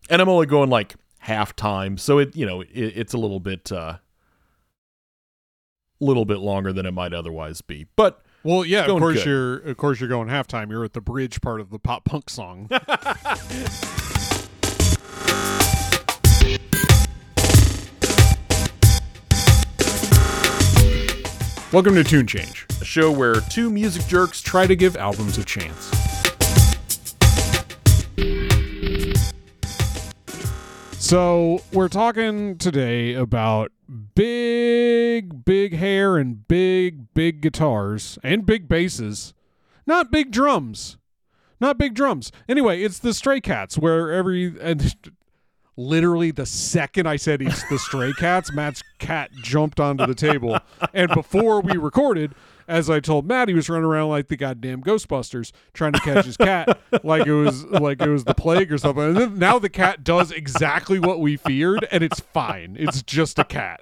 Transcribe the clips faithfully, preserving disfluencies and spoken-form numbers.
and I'm only going like half time, so it you know it, it's a little bit uh, little bit longer than it might otherwise be. But well, yeah, of course good. you're of course you're going halftime. You're at the bridge part of the pop punk song. Welcome to Tune Change, a show where two music jerks try to give albums a chance. So we're talking today about big, big hair and big, big guitars and big basses, not big drums, not big drums. Anyway, it's the Stray Cats, where every and literally the second I said it's the Stray Cats, Matt's cat jumped onto the table, and before we recorded, as I told Matt, he was running around like the goddamn Ghostbusters trying to catch his cat, like it was like it was the plague or something. And then now the cat does exactly what we feared, and it's fine. It's just a cat.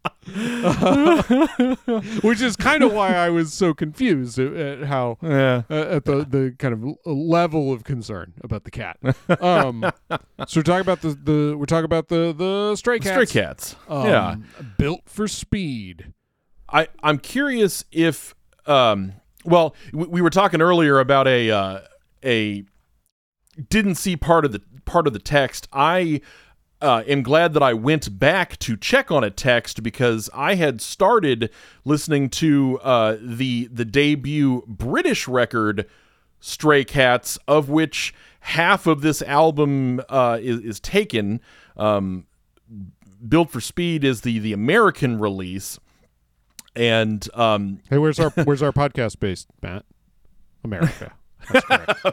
Uh, which is kind of why I was so confused at, at how yeah. uh, at the, the kind of level of concern about the cat. Um, so we're talking about the, the we're talking about the the Stray Cats. Stray Cats. Um, yeah, built for speed. I, I'm curious if, um, well, we, we were talking earlier about a uh, a didn't see part of the part of the text. I uh, am glad that I went back to check on a text because I had started listening to uh, the the debut British record Stray Cats, of which half of this album uh, is, is taken. Um, Built for Speed is the the American release. And um, hey, where's our where's our podcast based, Matt? America. That's correct.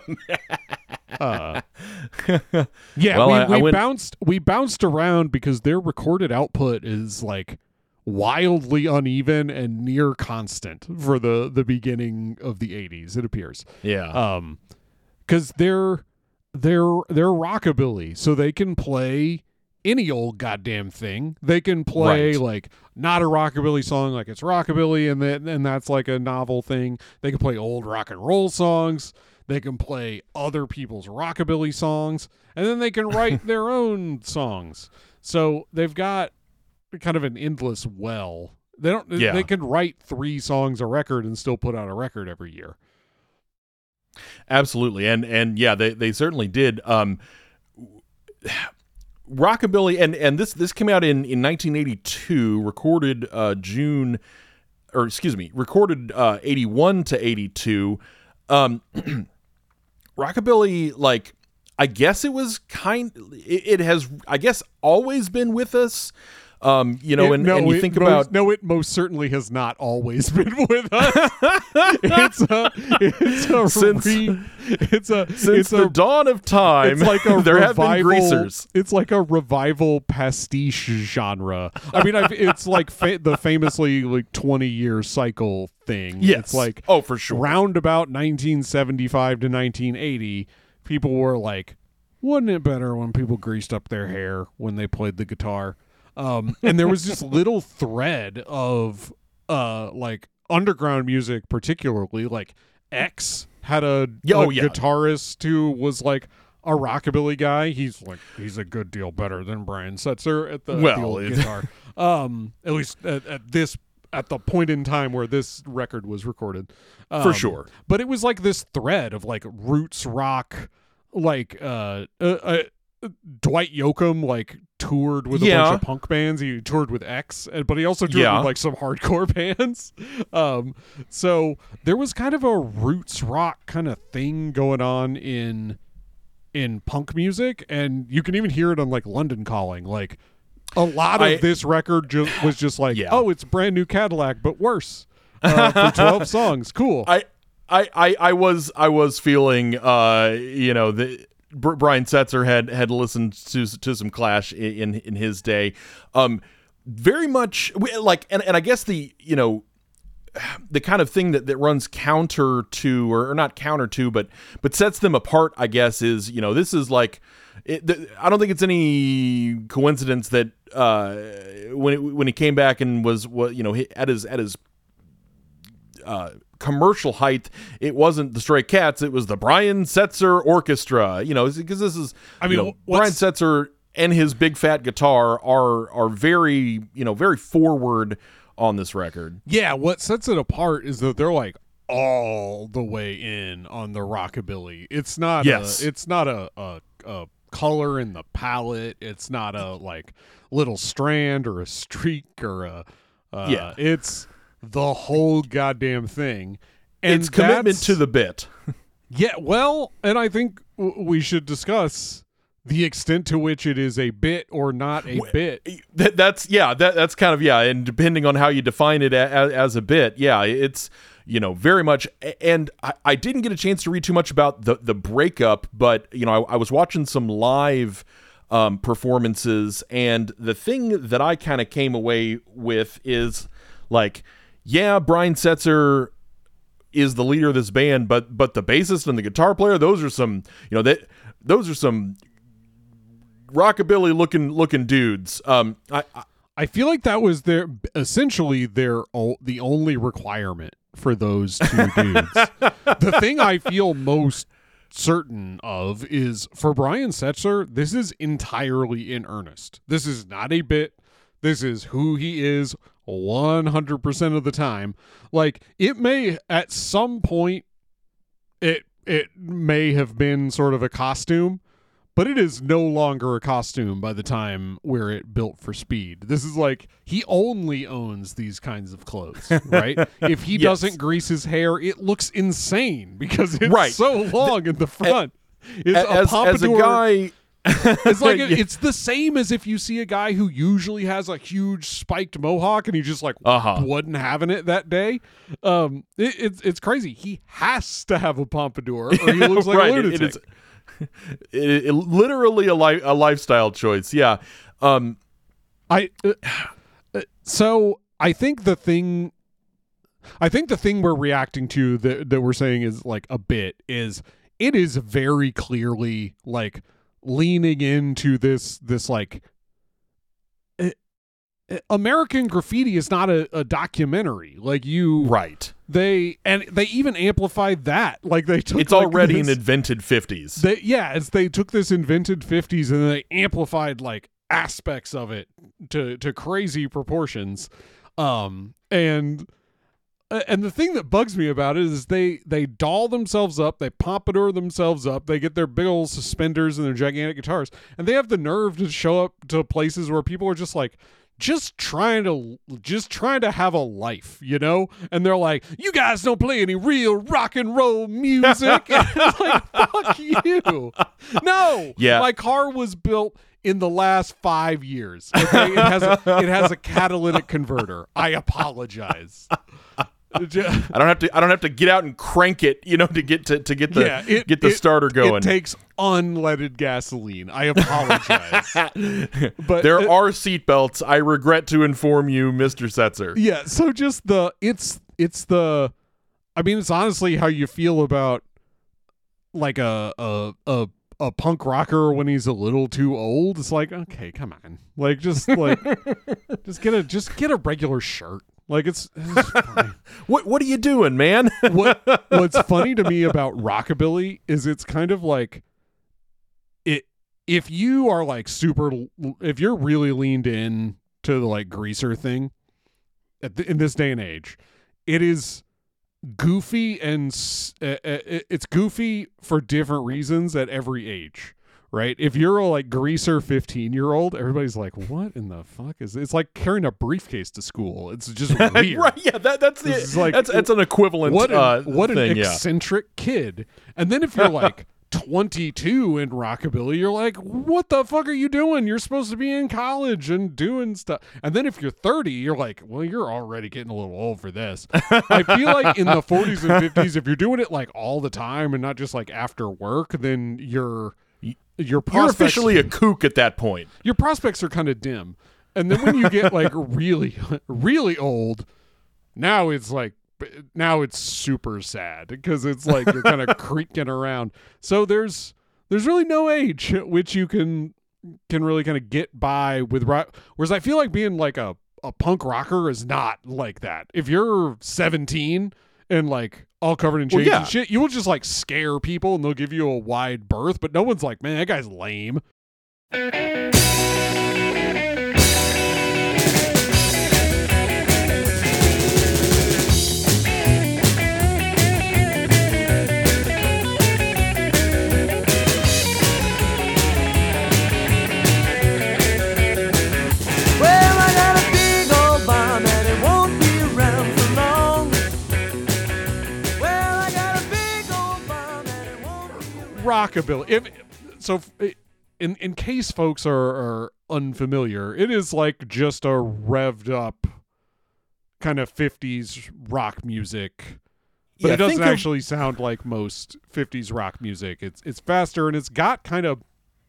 uh, yeah, well, we, I, we I went... bounced we bounced around because their recorded output is like wildly uneven and near constant for the the beginning of the eighties. It appears. Yeah. Um, because they're they're they're rockabilly, so they can play any old goddamn thing. They can play right. like not a rockabilly song like it's rockabilly and that and that's like a novel thing. They can play old rock and roll songs. They can play other people's rockabilly songs, and then they can write their own songs. So they've got kind of an endless well. They don't yeah. they can write three songs a record and still put out a record every year. Absolutely. And and yeah, they they certainly did. Um Rockabilly, and, and this this came out in, in nineteen eighty-two, recorded uh, June, or excuse me, recorded uh, eighty-one to eighty-two. Um, Rockabilly, like, I guess it was kind, it, it has, I guess, always been with us. Um, you know, it, and, no, and you it think most, about no, it most certainly has not always been with us. it's a, it's a, since, re, it's a, since it's the a, dawn of time. It's like a there revival, have been greasers. It's like a revival pastiche genre. I mean, I've, it's like fa- the famously like twenty year cycle thing. Yes. It's like oh for sure. Round about nineteen seventy-five to nineteen eighty, people were like, "Wasn't it better when people greased up their hair when they played the guitar?" Um, and there was this little thread of uh, like underground music, particularly like X had a, oh, a yeah. guitarist who was like a rockabilly guy. He's like he's a good deal better than Brian Setzer at the, well, the old it, guitar. Um, at least at, at this at the point in time where this record was recorded, um, for sure. But it was like this thread of like roots rock, like uh, uh, uh Dwight Yoakam like toured with a yeah. bunch of punk bands. He toured with X, but he also toured yeah. with like some hardcore bands. Um, so there was kind of a roots rock kind of thing going on in in punk music, and you can even hear it on like London Calling. Like a lot of I, this record just was just like, yeah. oh, it's Brand New Cadillac, but worse uh, for twelve songs. Cool. I, I, I, I was I was feeling, uh, you know, the. Brian Setzer had had listened to to some Clash in in his day, um, very much like, and, and I guess the you know the kind of thing that, that runs counter to or, or not counter to, but but sets them apart, I guess, is you know this is like it, the, I don't think it's any coincidence that uh, when it, when he came back and was what you know at his at his uh, commercial height, it wasn't the Stray Cats, it was the Brian Setzer Orchestra. You know, because this is, I mean, you know, Brian Setzer and his big fat guitar are are very, you know, very forward on this record. Yeah, what sets it apart is that they're like all the way in on the rockabilly. It's not yes. a, it's not a, a, a color in the palette. It's not a like little strand or a streak or a uh, yeah. It's the whole goddamn thing. And it's commitment to the bit. Yeah, well, and I think w- we should discuss the extent to which it is a bit or not a bit. That, that's yeah. That that's kind of yeah. And depending on how you define it as, as a bit, yeah, it's you know very much. And I, I didn't get a chance to read too much about the the breakup, but you know I, I was watching some live um, performances, and the thing that I kind of came away with is like, yeah, Brian Setzer is the leader of this band, but but the bassist and the guitar player, those are some you know that those are some rockabilly looking looking dudes. Um, I, I I feel like that was their essentially their o- the only requirement for those two dudes. The thing I feel most certain of is for Brian Setzer, this is entirely in earnest. This is not a bit. This is who he is one hundred percent of the time. Like it may at some point it it may have been sort of a costume, but it is no longer a costume by the time we're at Built for Speed. This is like, he only owns these kinds of clothes, right? If he yes. doesn't grease his hair, it looks insane because it's right. so long in the front. It's as, a pompadour. As a guy... it's like, a, yeah. it's the same as if you see a guy who usually has a huge spiked mohawk and he just like uh-huh. wasn't having it that day. Um, it, it's, it's crazy. He has to have a pompadour or he looks like right. a lunatic. It, it is, It, it, literally a li- a lifestyle choice, yeah. Um, I uh, uh, so I think the thing, I think the thing we're reacting to that that we're saying is like a bit is it is very clearly like leaning into this this like. American Graffiti is not a, a documentary like you right they and they even amplified that like they took it's like already this, an invented fifties they, yeah as they took this invented fifties and they amplified like aspects of it to to crazy proportions um and and the thing that bugs me about it is they they doll themselves up, they pompadour themselves up, they get their big old suspenders and their gigantic guitars, and they have the nerve to show up to places where people are just like just trying to just trying to have a life, you know? And they're like, you guys don't play any real rock and roll music. And it's like, fuck you. No. Yeah. My car was built in the last five years. Okay. It has a, it has a catalytic converter. I apologize. I don't have to I don't have to get out and crank it, you know, to get to, to get the yeah, it, get the it, starter going. It takes unleaded gasoline. I apologize. But there it, are seatbelts. I regret to inform you, Mister Setzer. Yeah, so just the it's it's the I mean it's honestly how you feel about like a a a a punk rocker when he's a little too old. It's like, okay, come on. Like just like just get a just get a regular shirt. Like it's, it's fine. what what are you doing, man? what what's funny to me about rockabilly is it's kind of like it if you are like super if you're really leaned in to the like greaser thing at the, in this day and age, it is goofy and uh, it's goofy for different reasons at every age. Right? If you're a like greaser fifteen year old, everybody's like, what in the fuck is this? It's like carrying a briefcase to school. It's just weird. Right, yeah, that, that's the, like, that's that's an equivalent what an, uh, what thing, an yeah. eccentric kid. And then if you're like twenty-two in rockabilly, you're like, what the fuck are you doing? You're supposed to be in college and doing stuff. And then if you're thirty, you're like, well, you're already getting a little old for this. I feel like in the forties and fifties, if you're doing it like all the time and not just like after work, then you're Your You're officially a kook at that point. Your prospects are kind of dim. And then when you get like really, really old, now it's like, now it's super sad because it's like you're kind of creaking around. So there's, there's really no age at which you can, can really kind of get by with rock. Whereas I feel like being like a, a punk rocker is not like that. If you're seventeen and like all covered in chains Well, yeah. and shit, you will just like scare people and they'll give you a wide berth, but no one's like, man, that guy's lame. Rockabilly. If, so, in in case folks are, are unfamiliar, it is like just a revved up kind of fifties rock music, but Yeah, it doesn't think of- actually sound like most fifties rock music. It's it's faster and it's got kind of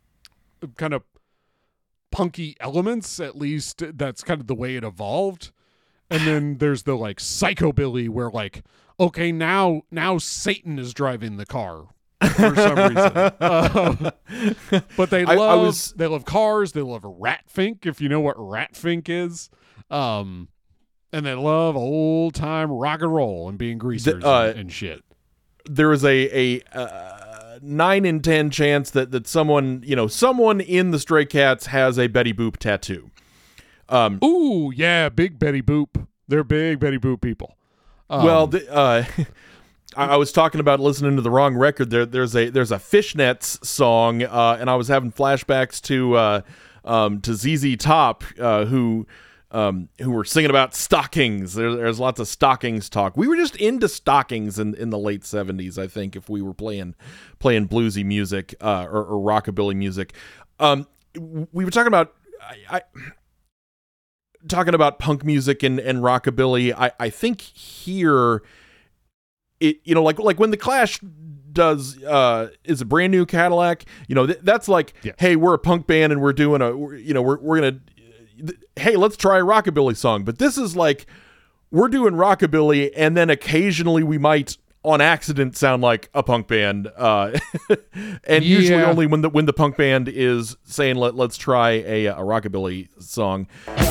kind of punky elements. At least that's kind of the way it evolved. And then there's the like psychobilly where like, okay, now now Satan is driving the car. For some reason, uh, but they I- love I was- they love cars. They love Rat Fink, if you know what Rat Fink is, um, and they love old time rock and roll and being greasers uh, and, and shit. There is a a uh, nine in ten chance that that someone you know someone in the Stray Cats has a Betty Boop tattoo. Um, Ooh, yeah, big Betty Boop. They're big Betty Boop people. Um, well, the, uh, I, I was talking about listening to the wrong record. There, there's a there's a Fishnets song, uh, and I was having flashbacks to uh, um, to Z Z Top, uh, who. Um, who were singing about stockings. There, there's lots of stockings talk. We were just into stockings in, in the late seventies, I think, if we were playing playing bluesy music uh, or, or rockabilly music. Um, we were talking about I, I, talking about punk music and, and rockabilly. I, I think here, it you know like like when the Clash does uh, is a brand new Cadillac. You know th- that's like, yes. Hey, we're a punk band and we're doing a we're, you know we're we're gonna. Hey, let's try a rockabilly song. But this is like, we're doing rockabilly, and then occasionally we might, on accident, sound like a punk band. Uh, and Yeah. usually only when the when the punk band is saying, Let, let's try a, a rockabilly song.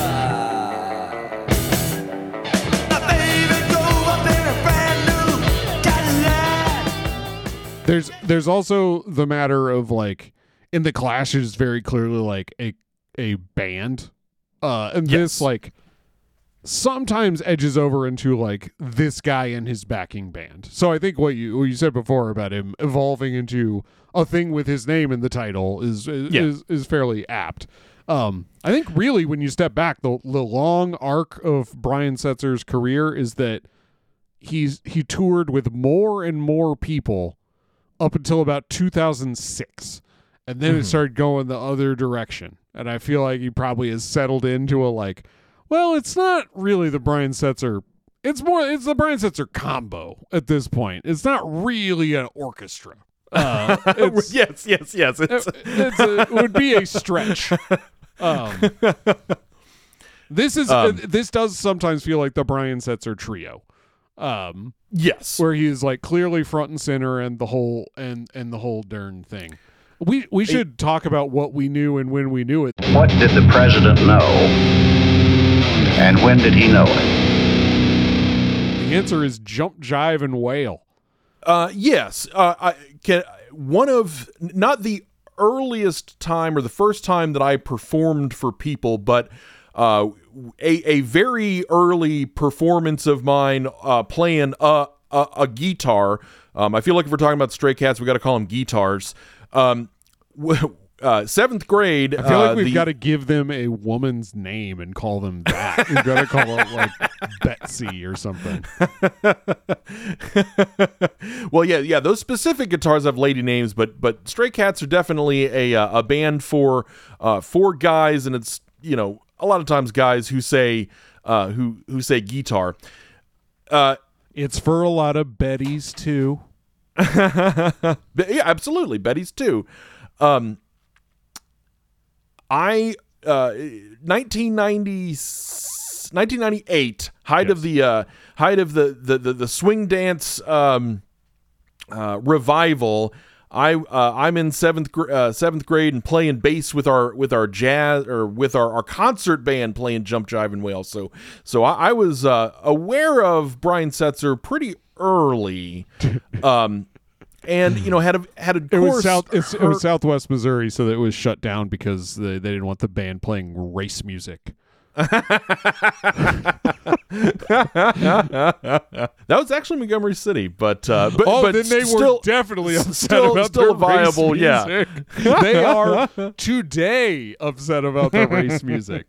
There's there's also the matter of like, in the Clash is very clearly like a a band. Uh, and Yes. this like sometimes edges over into like this guy and his backing band. So I think what you what you said before about him evolving into a thing with his name in the title is is Yeah. is, is fairly apt. Um, I think really when you step back, the the long arc of Brian Setzer's career is that he's he toured with more and more people up until about two thousand six. And then Mm-hmm. it started going the other direction. And I feel like he probably has settled into a like, well, it's not really the Brian Setzer. It's more, it's the Brian Setzer combo at this point. It's not really an orchestra. Uh, it's, yes, yes, yes. It's, it, it's a, it would be a stretch. Um, this is Um, uh, this does sometimes feel like the Brian Setzer trio. Um, yes. where he's like clearly front and center and the whole and and the whole darn thing. We we should talk about what we knew and when we knew it. What did the president know? And when did he know it? The answer is jump, jive, and wail. Uh, yes. Uh, I can one of not the earliest time or the first time that I performed for people, but uh, a a very early performance of mine uh, playing a a, a guitar. Um, I feel like if we're talking about Stray Cats, we got to call them guitars. Um, w- uh, seventh grade. I feel uh, like we've the- got to give them a woman's name and call them that. We've got to call it like Betsy or something. Well, yeah, yeah. Those specific guitars have lady names, but but Stray Cats are definitely a uh, a band for uh, for guys, and it's you know a lot of times guys who say uh, who who say guitar. Uh, It's for a lot of Bettys too. But yeah, absolutely. Betty's too. Um, I uh, nineteen ninety, nineteen ninety-eight, height Yes. of the uh, height of the the the, the swing dance um, uh, revival. I uh, I'm in seventh gr- uh, seventh grade and playing bass with our with our jazz or with our, our concert band playing Jump Jive and Wail. So so I, I was uh, aware of Brian Setzer pretty early. Um, and you know had a had a It course. was south. It's, it her- was Southwest Missouri, so that it was shut down because they, they didn't want the band playing race music. That was actually Montgomery City, but uh, but Oh, but then they still, were definitely upset still, about still their race viable. Yeah, music. They are today upset about their race music.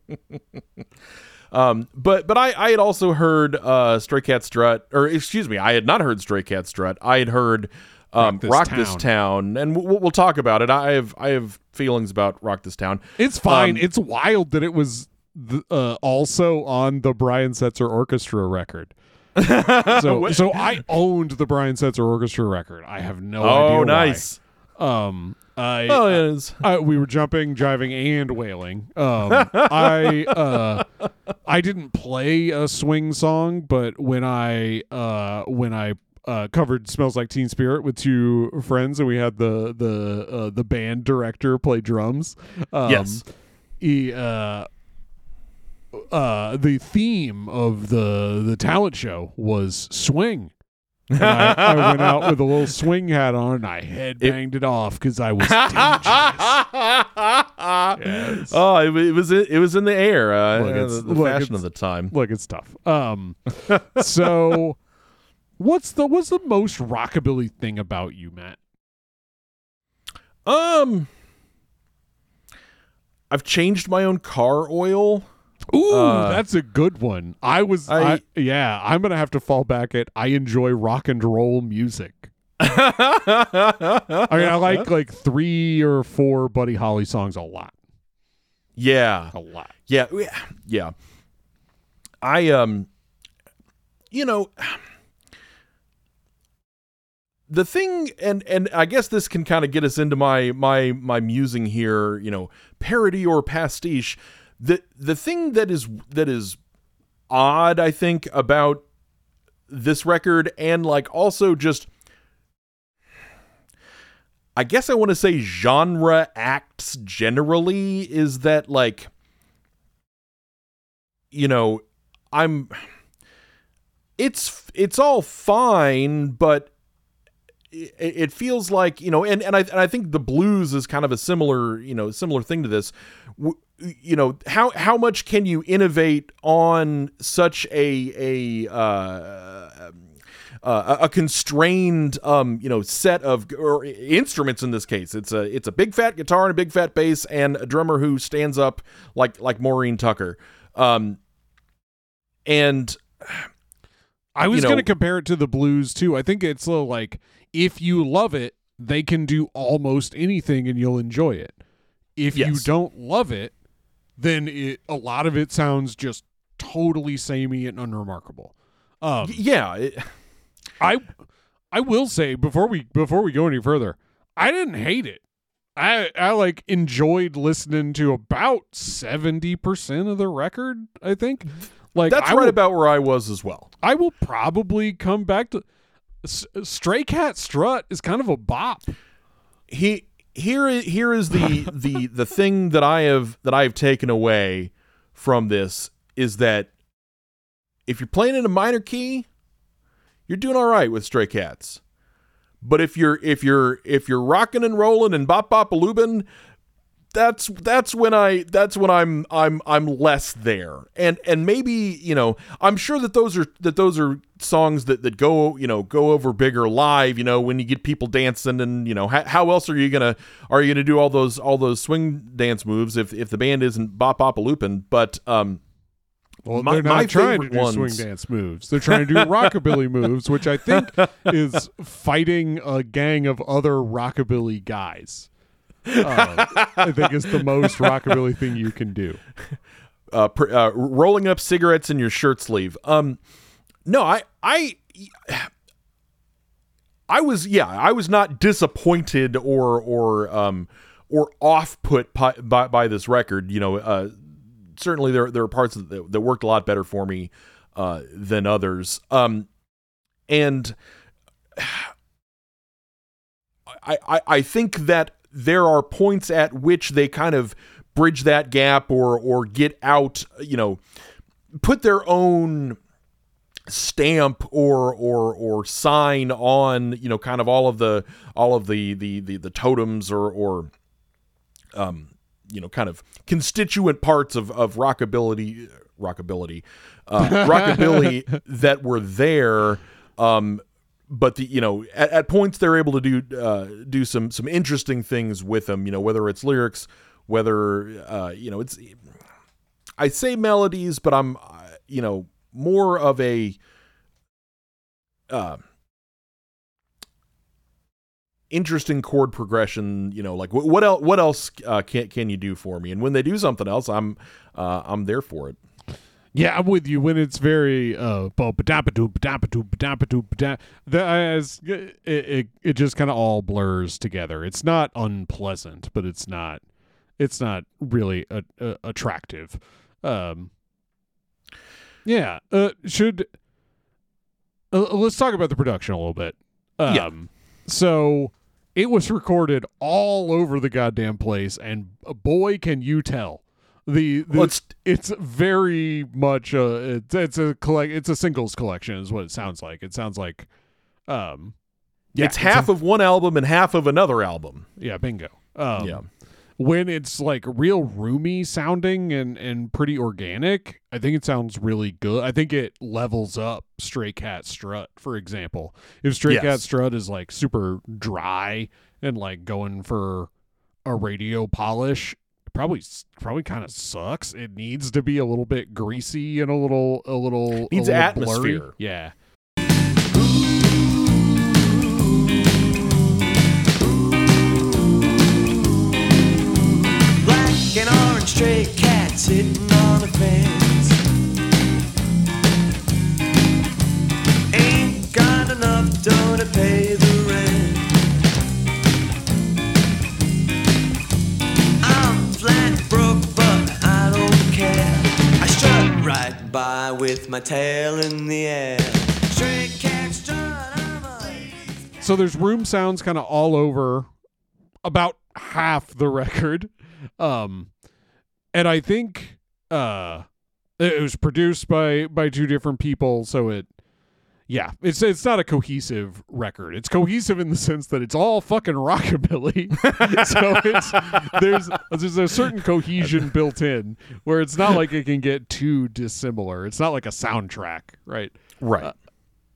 Um, but but I, I had also heard uh, Stray Cat Strut, or excuse me, I had not heard Stray Cat Strut. I had heard um, Rock This Rock Town. This Town, and we'll, we'll talk about it. I have I have feelings about Rock This Town. It's fine. Um, It's wild that it was th- uh, also on the Brian Setzer Orchestra record. So so I owned the Brian Setzer Orchestra record. I have no idea. Oh, why. nice. Um, I, Oh, yeah, it is. I, we were jumping, driving, and wailing. Um, I uh, I didn't play a swing song, but when I uh, when I uh, covered "Smells Like Teen Spirit" with two friends, and we had the the uh, the band director play drums. Um, Yes. He, uh, uh, the theme of the the talent show was swing. And I, I went out with a little swing hat on and I head banged it, off because I was dangerous. Yes. Oh, it, wa- it was it was in the air. Uh, Look, uh, it's- the the look, fashion it's- of the time. Look, it's tough. Um, so what's the what's the most rockabilly thing about you, Matt? Um, I've changed my own car oil. Ooh, Uh, that's a good one. I was, I- I, yeah, I'm gonna have to fall back at. I enjoy rock and roll music. I mean, I like like three or four Buddy Holly songs a lot, Yeah, a lot. yeah, yeah. I um, you know, the thing, and and I guess this can kind of get us into my my my musing here. You know, parody or pastiche. The the thing that is that is odd, I think, about this record, and like also just, I guess I want to say genre acts generally, is that like, you know, I'm, it's it's all fine, but it, it feels like, you know, and and I and I think the blues is kind of a similar, you know, similar thing to this. W- you know, how how much can you innovate on such a a uh, uh, a constrained um you know set of or instruments? In this case, it's a it's a big fat guitar and a big fat bass and a drummer who stands up like like Maureen Tucker. Um, and I was you know- going to compare it to the blues too. I think it's a little like if you love it, they can do almost anything and you'll enjoy it. If you Yes. don't love it, then it a lot of it sounds just totally samey and unremarkable. Um, yeah, it, I I will say before we before we go any further, I didn't hate it. I I like enjoyed listening to about seventy percent of the record, I think. Like that's I right will, about where I was as well. I will probably come back to S- Stray Cat Strut is kind of a bop. He here i- here is the the the thing that I have that I have taken away from this is that if you're playing in a minor key, you're doing all right with Stray Cats. But if you're if you're if you're rocking and rolling and bop bop a loopin', that's that's when I that's when I'm I'm I'm less there. And and maybe, you know, I'm sure that those are that those are songs that, that go, you know, go over bigger live, you know, when you get people dancing, and, you know, how, how else are you gonna are you gonna do all those all those swing dance moves if if the band isn't bop bop a loopin'? But um Well, My- they're not my trying to favorite do ones- swing dance moves. They're trying to do rockabilly moves, which I think is fighting a gang of other rockabilly guys. Uh, I think is the most rockabilly thing you can do. uh, pr- uh rolling up cigarettes in your shirt sleeve. Um no, I I I was yeah, I was not disappointed or or um or off put by, by by this record, you know. Uh certainly there there are parts that that worked a lot better for me uh than others. Um and I I I think that there are points at which they kind of bridge that gap or or get out, you know, put their own stamp or or or sign on, you know, kind of all of the all of the the the, the totems or or um you know, kind of constituent parts of of rockabilly rockabilly uh rockabilly that were there. Um but the, you know, at, at points they're able to do uh do some some interesting things with them, you know, whether it's lyrics, whether uh you know, it's, I say melodies, but I'm uh, you know, more of a uh, interesting chord progression. You know, like what, what else? What else uh, can can you do for me? And when they do something else, I'm uh, I'm there for it. Yeah, I'm with you. When it's very uh, that as it it, it just kind of all blurs together. It's not unpleasant, but it's not it's not really a, a, attractive. Um, yeah, uh, should. Uh, let's talk about the production a little bit. Um, yeah. So it was recorded all over the goddamn place, and uh, boy, can you tell. The, the well, it's, it's very much a it's, it's a collect it's a singles collection is what it sounds like. It sounds like, um, yeah, it's, it's half a, of one album and half of another album. Yeah, bingo. Um, yeah. When it's like real roomy sounding and, and pretty organic, I think it sounds really good. I think it levels up Stray Cat Strut, for example. If Stray yes. Cat Strut is like super dry and like going for a radio polish, it probably probably kind of sucks. It needs to be a little bit greasy and a little a little needs a little atmosphere. Blurry. Yeah. An orange stray cat sitting on a fence. Ain't got enough dough to pay the rent. I'm flat broke, but I don't care. I strut right by with my tail in the air. Stray cat strut, I'm a... So there's room sounds kind of all over about half the record. Um, and I think, uh, it was produced by, by two different people. So it, yeah, it's, it's not a cohesive record. It's cohesive in the sense that it's all fucking rockabilly. So it's, there's, there's a certain cohesion built in where it's not like it can get too dissimilar. It's not like a soundtrack, right? Right. Uh,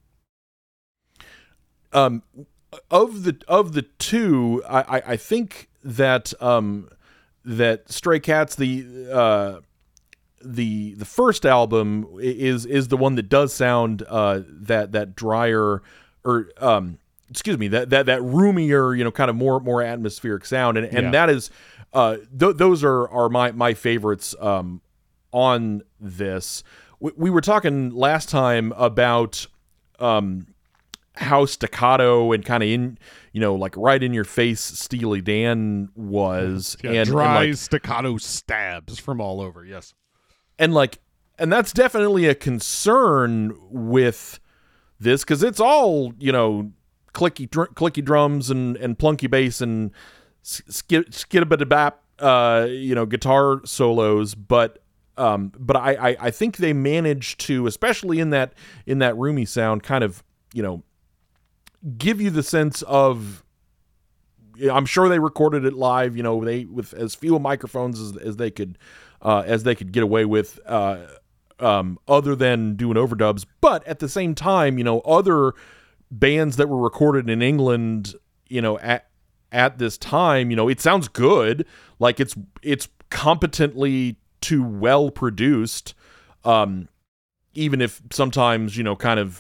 um, of the, of the two, I, I, I think that, um, that Stray Cats, the uh, the the first album is is the one that does sound uh, that that drier or um, excuse me that that that roomier, you know, kind of more more atmospheric sound, and and yeah. that is uh, th- those are are my my favorites um, on this. We, we were talking last time about um, how staccato and kind of in, you know, like right in your face Steely Dan was. Yeah, and dry and like, staccato stabs from all over. Yes. And like, and that's definitely a concern with this, because it's all, you know, clicky dr- clicky drums and, and plunky bass and skid skid-a-bit-a-bap, uh, you know, guitar solos, but um, but I, I I think they managed to, especially in that in that roomy sound, kind of, you know, give you the sense of, I'm sure they recorded it live, you know, they with as few microphones as, as they could uh, as they could get away with, uh, um, other than doing overdubs. But at the same time, you know, other bands that were recorded in England, you know, at at this time, you know, it sounds good, like it's it's competently to well produced, um, even if sometimes, you know, kind of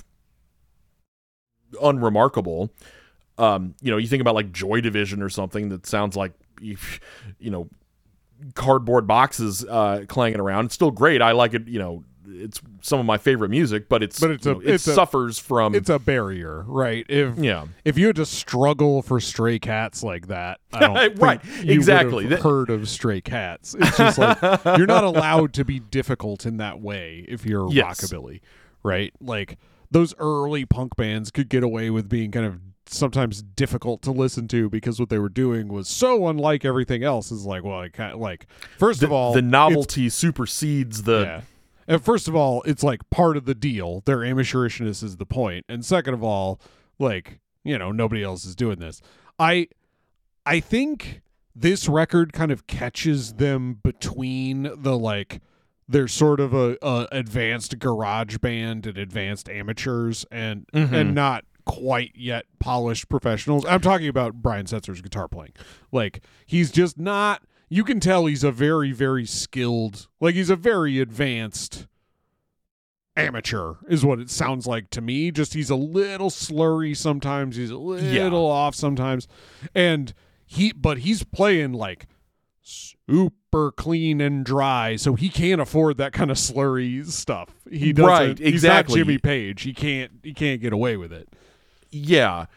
unremarkable. Um, you know, you think about like Joy Division or something that sounds like, you know, cardboard boxes uh, clanging around. It's still great. I like it. You know, it's some of my favorite music, but it's, but it's you a, know, it it's suffers a, from. It's a barrier, right? If yeah, if you had to struggle for Stray Cats like that, I don't right, think you exactly. would have heard of Stray Cats. It's just like you're not allowed to be difficult in that way if you're yes. rockabilly, right? Like those early punk bands could get away with being kind of sometimes difficult to listen to because what they were doing was so unlike everything else. Is like, well, I kind of like first the, of all, the novelty supersedes the. Yeah. And first of all, it's like part of the deal. Their amateurishness is the point. And second of all, like, you know, nobody else is doing this. I I think this record kind of catches them between the like they're sort of a, a advanced garage band and advanced amateurs and Mm-hmm. and not quite yet polished professionals. I'm talking about Brian Setzer's guitar playing. Like, he's just not, you can tell he's a very, very skilled, like he's a very advanced amateur is what it sounds like to me. Just he's a little slurry sometimes, he's a little Yeah. off sometimes. And he, but he's playing like super clean and dry, so he can't afford that kind of slurry stuff. He doesn't, Right, he's exactly. not Jimmy Page. He can't, he can't get away with it. Yeah.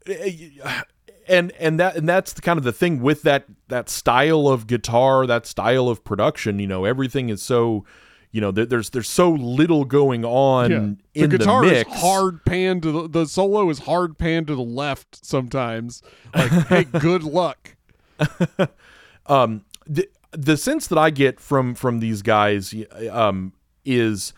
And and that and that's the kind of the thing with that that style of guitar, that style of production, you know, everything is so, you know, there, there's there's so little going on Yeah. in the the, guitar mix. is hard pan to the, the solo is hard pan to the left sometimes. Like, hey, good luck. Um, the the sense that I get from from these guys um, is,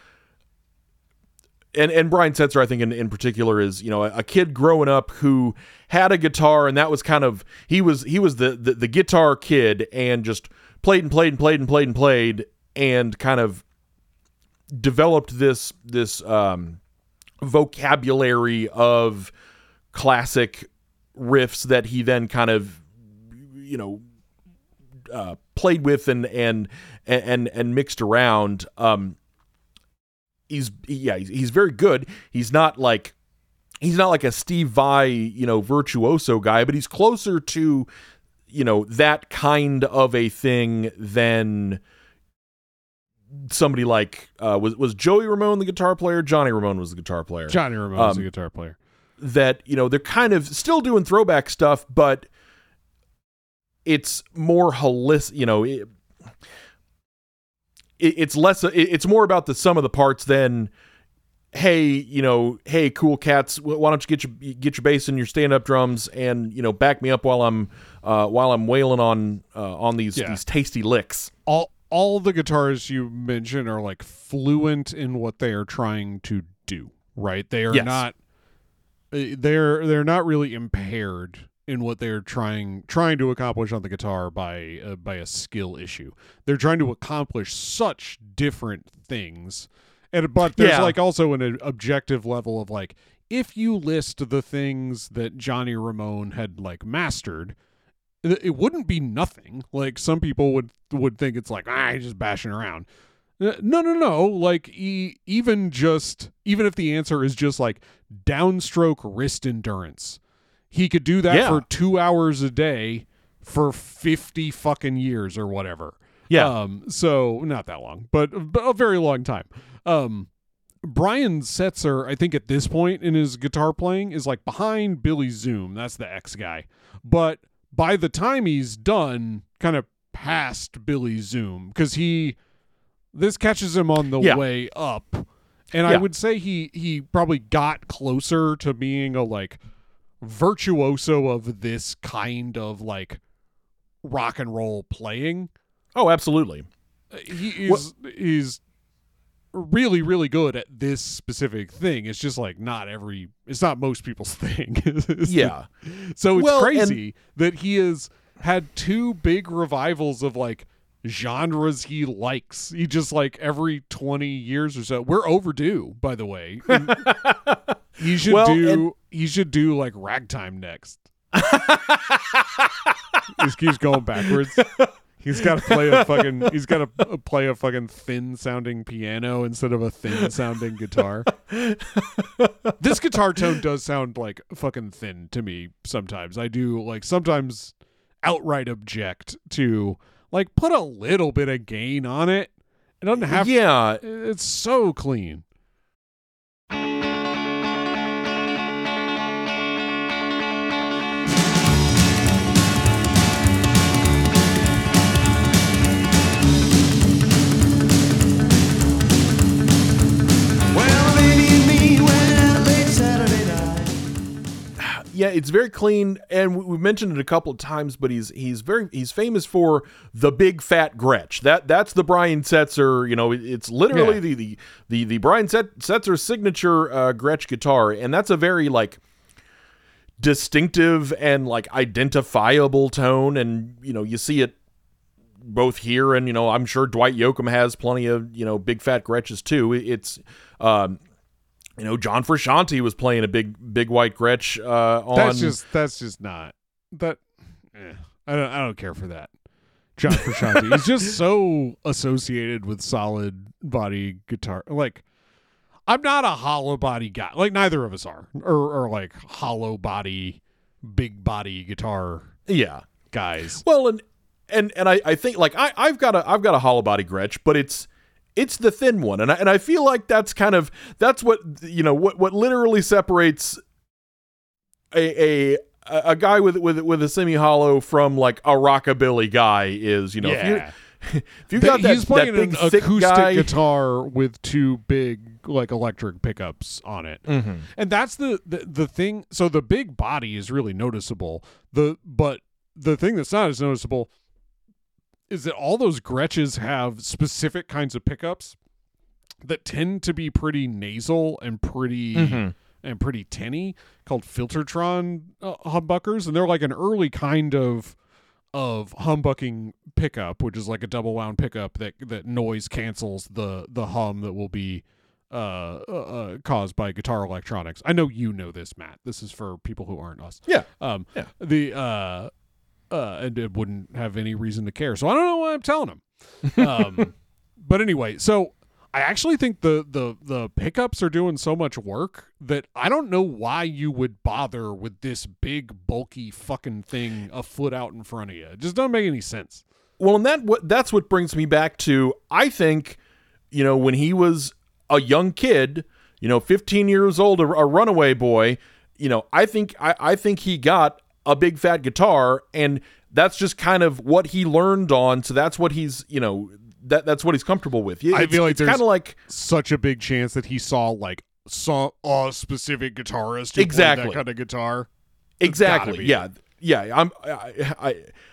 and and Brian Setzer, I think in, in particular, is, you know, a, a kid growing up who had a guitar, and that was kind of he was he was the, the the guitar kid, and just played and played and played and played and played and kind of developed this this um, vocabulary of classic riffs that he then kind of, you know, Uh, played with and and and and mixed around. Um, he's yeah, he's, he's very good. He's not like he's not like a Steve Vai, you know, virtuoso guy, but he's closer to, you know, that kind of a thing than somebody like uh, was was Joey Ramone the guitar player. Johnny Ramone was the guitar player. Johnny Ramone is Um, a guitar player. That, you know, they're kind of still doing throwback stuff, but it's more holistic, you know, it, it, it's less, it, it's more about the sum of the parts than, hey, you know, hey, cool cats, why don't you get your, get your bass and your stand-up drums and, you know, back me up while I'm, uh, while I'm wailing on, uh, on these, Yeah. these tasty licks. All all the guitars you mentioned are like fluent in what they are trying to do, right? They are Yes. not uh, they're they're not really impaired in what they're trying trying to accomplish on the guitar by uh, by a skill issue. They're trying to accomplish such different things. And but there's Yeah. like also an objective level of like, if you list the things that Johnny Ramone had like mastered, it it wouldn't be nothing. Like, some people would would think it's like, ah, he's just bashing around. Uh, No, no, no. Like, e- even just even if the answer is just like downstroke wrist endurance, he could do that Yeah. for two hours a day for fifty fucking years or whatever. Yeah. Um. So not that long, but, but a very long time. Um. Brian Setzer, I think at this point in his guitar playing, is like behind Billy Zoom. That's the X guy. But by the time he's done, kind of past Billy Zoom, because he this catches him on the Yeah. way up, and I Yeah. would say he he probably got closer to being a like virtuoso of this kind of like rock and roll playing. Oh, absolutely. He is he's really really good at this specific thing. It's just like not every it's not most people's thing. Yeah. So it's Well, crazy that he has had two big revivals of like genres he likes. He just like every twenty years or so. We're overdue, by the way. He should Well, do and- he should do like ragtime next. He keeps going backwards. He's got to play a fucking. He's got to play a fucking thin-sounding piano instead of a thin-sounding guitar. This guitar tone does sound like fucking thin to me. Sometimes I do like sometimes outright object to like put a little bit of gain on it. It doesn't have. Yeah. It's so clean. Well, maybe me went out late Saturday night. Yeah, it's very clean, and we- we've mentioned it a couple of times, but he's he's very he's famous for the big fat Gretsch. That that's the Brian Setzer. You know, it- it's literally Yeah. the, the the the Brian Set, Setzer signature uh, Gretsch guitar, and that's a very like distinctive and like identifiable tone, and you know you see it both here and you know I'm sure Dwight Yoakam has plenty of you know big fat Gretches too. It's um, you know John Frusciante was playing a big big white Gretsch uh, on. That's just that's just not that. Eh, I don't I don't care for that. John Frusciante. He's just so associated with solid body guitar. Like, I'm not a hollow body guy. Like, neither of us are, or or like hollow body, big body guitar yeah. guys. Well, and and and I, I think like I I've got a I've got a hollow body Gretsch, but it's it's the thin one, and I, and I feel like that's kind of that's what you know what what literally separates a a a guy with with with a semi hollow from like a rockabilly guy is you know Yeah. if you if you got that, He's playing that big an thick acoustic guy, guitar with two big like electric pickups on it. Mm-hmm. And that's the, the the thing. So the big body is really noticeable. The but the thing that's not as noticeable is that all those Gretches have specific kinds of pickups that tend to be pretty nasal and pretty Mm-hmm. and pretty tinny, called Filtertron uh, humbuckers, and they're like an early kind of of humbucking pickup, which is like a double wound pickup that that noise cancels the the hum that will be uh, uh, uh caused by guitar electronics. I know you know this, Matt. This is for people who aren't us. Yeah. Um. Yeah. The uh, uh, and it wouldn't have any reason to care. So I don't know why I'm telling them. Um. But anyway, so I actually think the the the pickups are doing so much work that I don't know why you would bother with this big bulky fucking thing a foot out in front of you. It just doesn't make any sense. Well, and that what that's what brings me back to I think, you know, when he was a young kid, you know, fifteen years old, a, a runaway boy, you know, I think I, I think he got a big fat guitar, and that's just kind of what he learned on. So that's what he's, you know, that that's what he's comfortable with. It's, I feel like it's there's kind of like such a big chance that he saw like saw a specific guitarist who Exactly. played that kind of guitar. exactly, gotta be. yeah, yeah. I'm I. I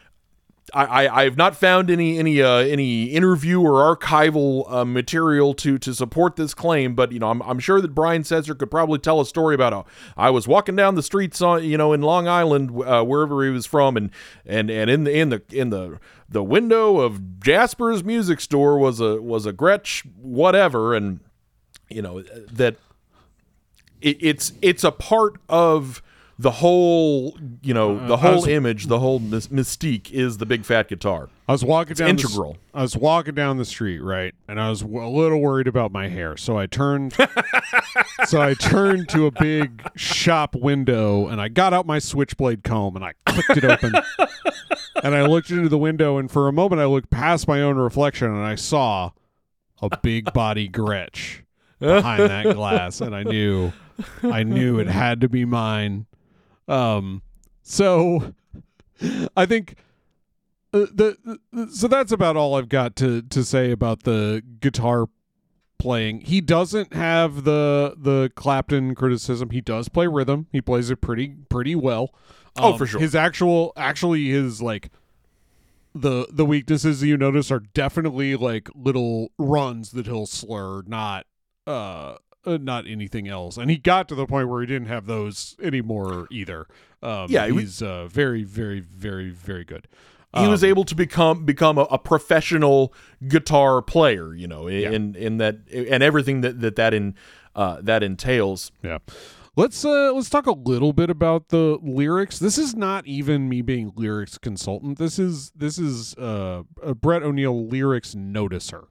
I, I have not found any any uh, any interview or archival uh, material to to support this claim, but you know I'm I'm sure that Brian Setzer could probably tell a story about how I was walking down the streets on you know in Long Island uh, wherever he was from, and and and in the in the in the the window of Jasper's music store was a was a Gretsch whatever, and you know that it, it's it's a part of the whole, you know, the Uh, I whole was- image, the whole mys- mystique is the big fat guitar. I was walking down integral. The, s- I was walking down the street, right, and I was w- a little worried about my hair, so I turned. so I turned to a big shop window, and I got out my switchblade comb, and I clicked it open, and I looked into the window, and for a moment, I looked past my own reflection, and I saw a big body Gretsch behind that glass, and I knew, I knew it had to be mine. Um, so I think. Uh, the, the so that's about all I've got to to say about the guitar playing. He doesn't have the the Clapton criticism. He does play rhythm. He plays it pretty pretty well. Oh, Um, for sure. His actual actually his like the the weaknesses you notice are definitely like little runs that he'll slur, not uh uh, not anything else. And he got to the point where he didn't have those anymore either. Um, Yeah, he was- he's uh, very very very very good. He was Um, able to become become a, a professional guitar player, you know, Yeah. in in that and everything that that that in uh, that entails. Yeah. Let's uh let's talk a little bit about the lyrics. This is not even me being lyrics consultant. This is this is uh a Brett O'Neill lyrics noticer.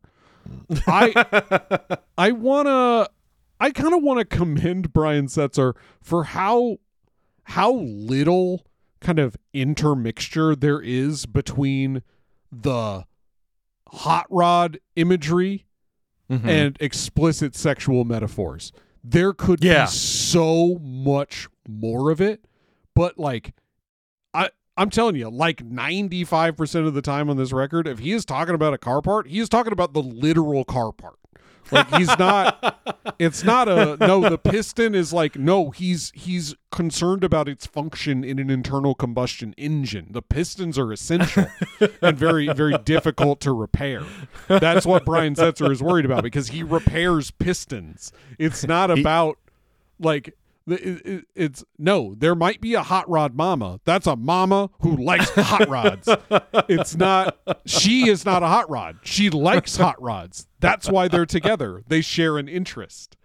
I I wanna I kind of want to commend Brian Setzer for how how little kind of intermixture there is between the hot rod imagery Mhm. and explicit sexual metaphors. There could Yeah. be so much more of it, but like I I'm telling you, like ninety-five percent of the time on this record, if he is talking about a car part, he is talking about the literal car part. Like he's not. It's not a no. The piston is like no. He's he's concerned about its function in an internal combustion engine. The pistons are essential and very very difficult to repair. That's what Brian Setzer is worried about because he repairs pistons. It's not about like. It, it, it's no, there might be a hot rod mama. That's a mama who likes hot rods. It's not, she is not a hot rod. She likes hot rods. That's why they're together. They share an interest.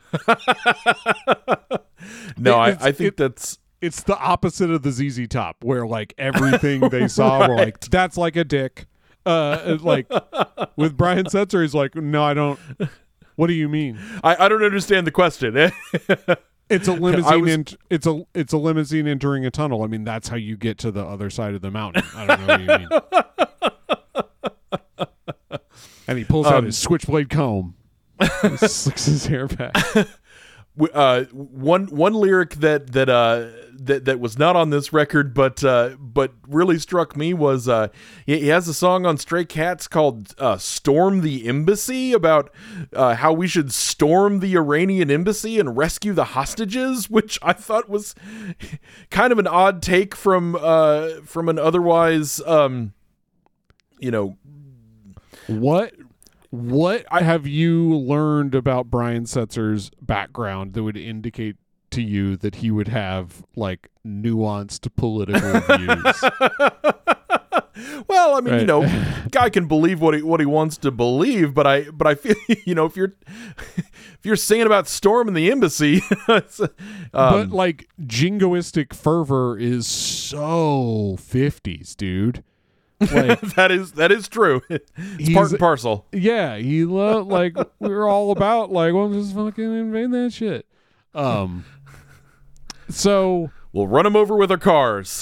No, I, It's- I think it- that's It's the opposite of the Z Z Top, where like everything they saw were like, that's like a dick. Uh, like with Brian Setzer, he's like, no, I don't. What do you mean? I, I don't understand the question. It's a limousine. was- ent- it's a it's a limousine entering a tunnel. I mean, that's how you get to the other side of the mountain. I don't know what you mean. And he pulls out Um, his switchblade comb, he slicks his hair back. W- uh, one one lyric that that uh that that was not on this record, but uh, but really struck me was uh, he, he has a song on Stray Cats called uh, "Storm the Embassy" about uh, how we should storm the Iranian embassy and rescue the hostages, which I thought was kind of an odd take from uh, from an otherwise um, you know. What what have you learned about Brian Setzer's background that would indicate to you that he would have like nuanced political views? Well, I mean, Right. you know, guy can believe what he what he wants to believe, but I but I feel you know if you're if you're singing about storming the embassy, it's, um, But like jingoistic fervor is so fifties, dude. Like that is that is true. It's He's- part and parcel. yeah, he lo- like we're all about like well just fucking invade that shit. Um so We'll run them over with our cars.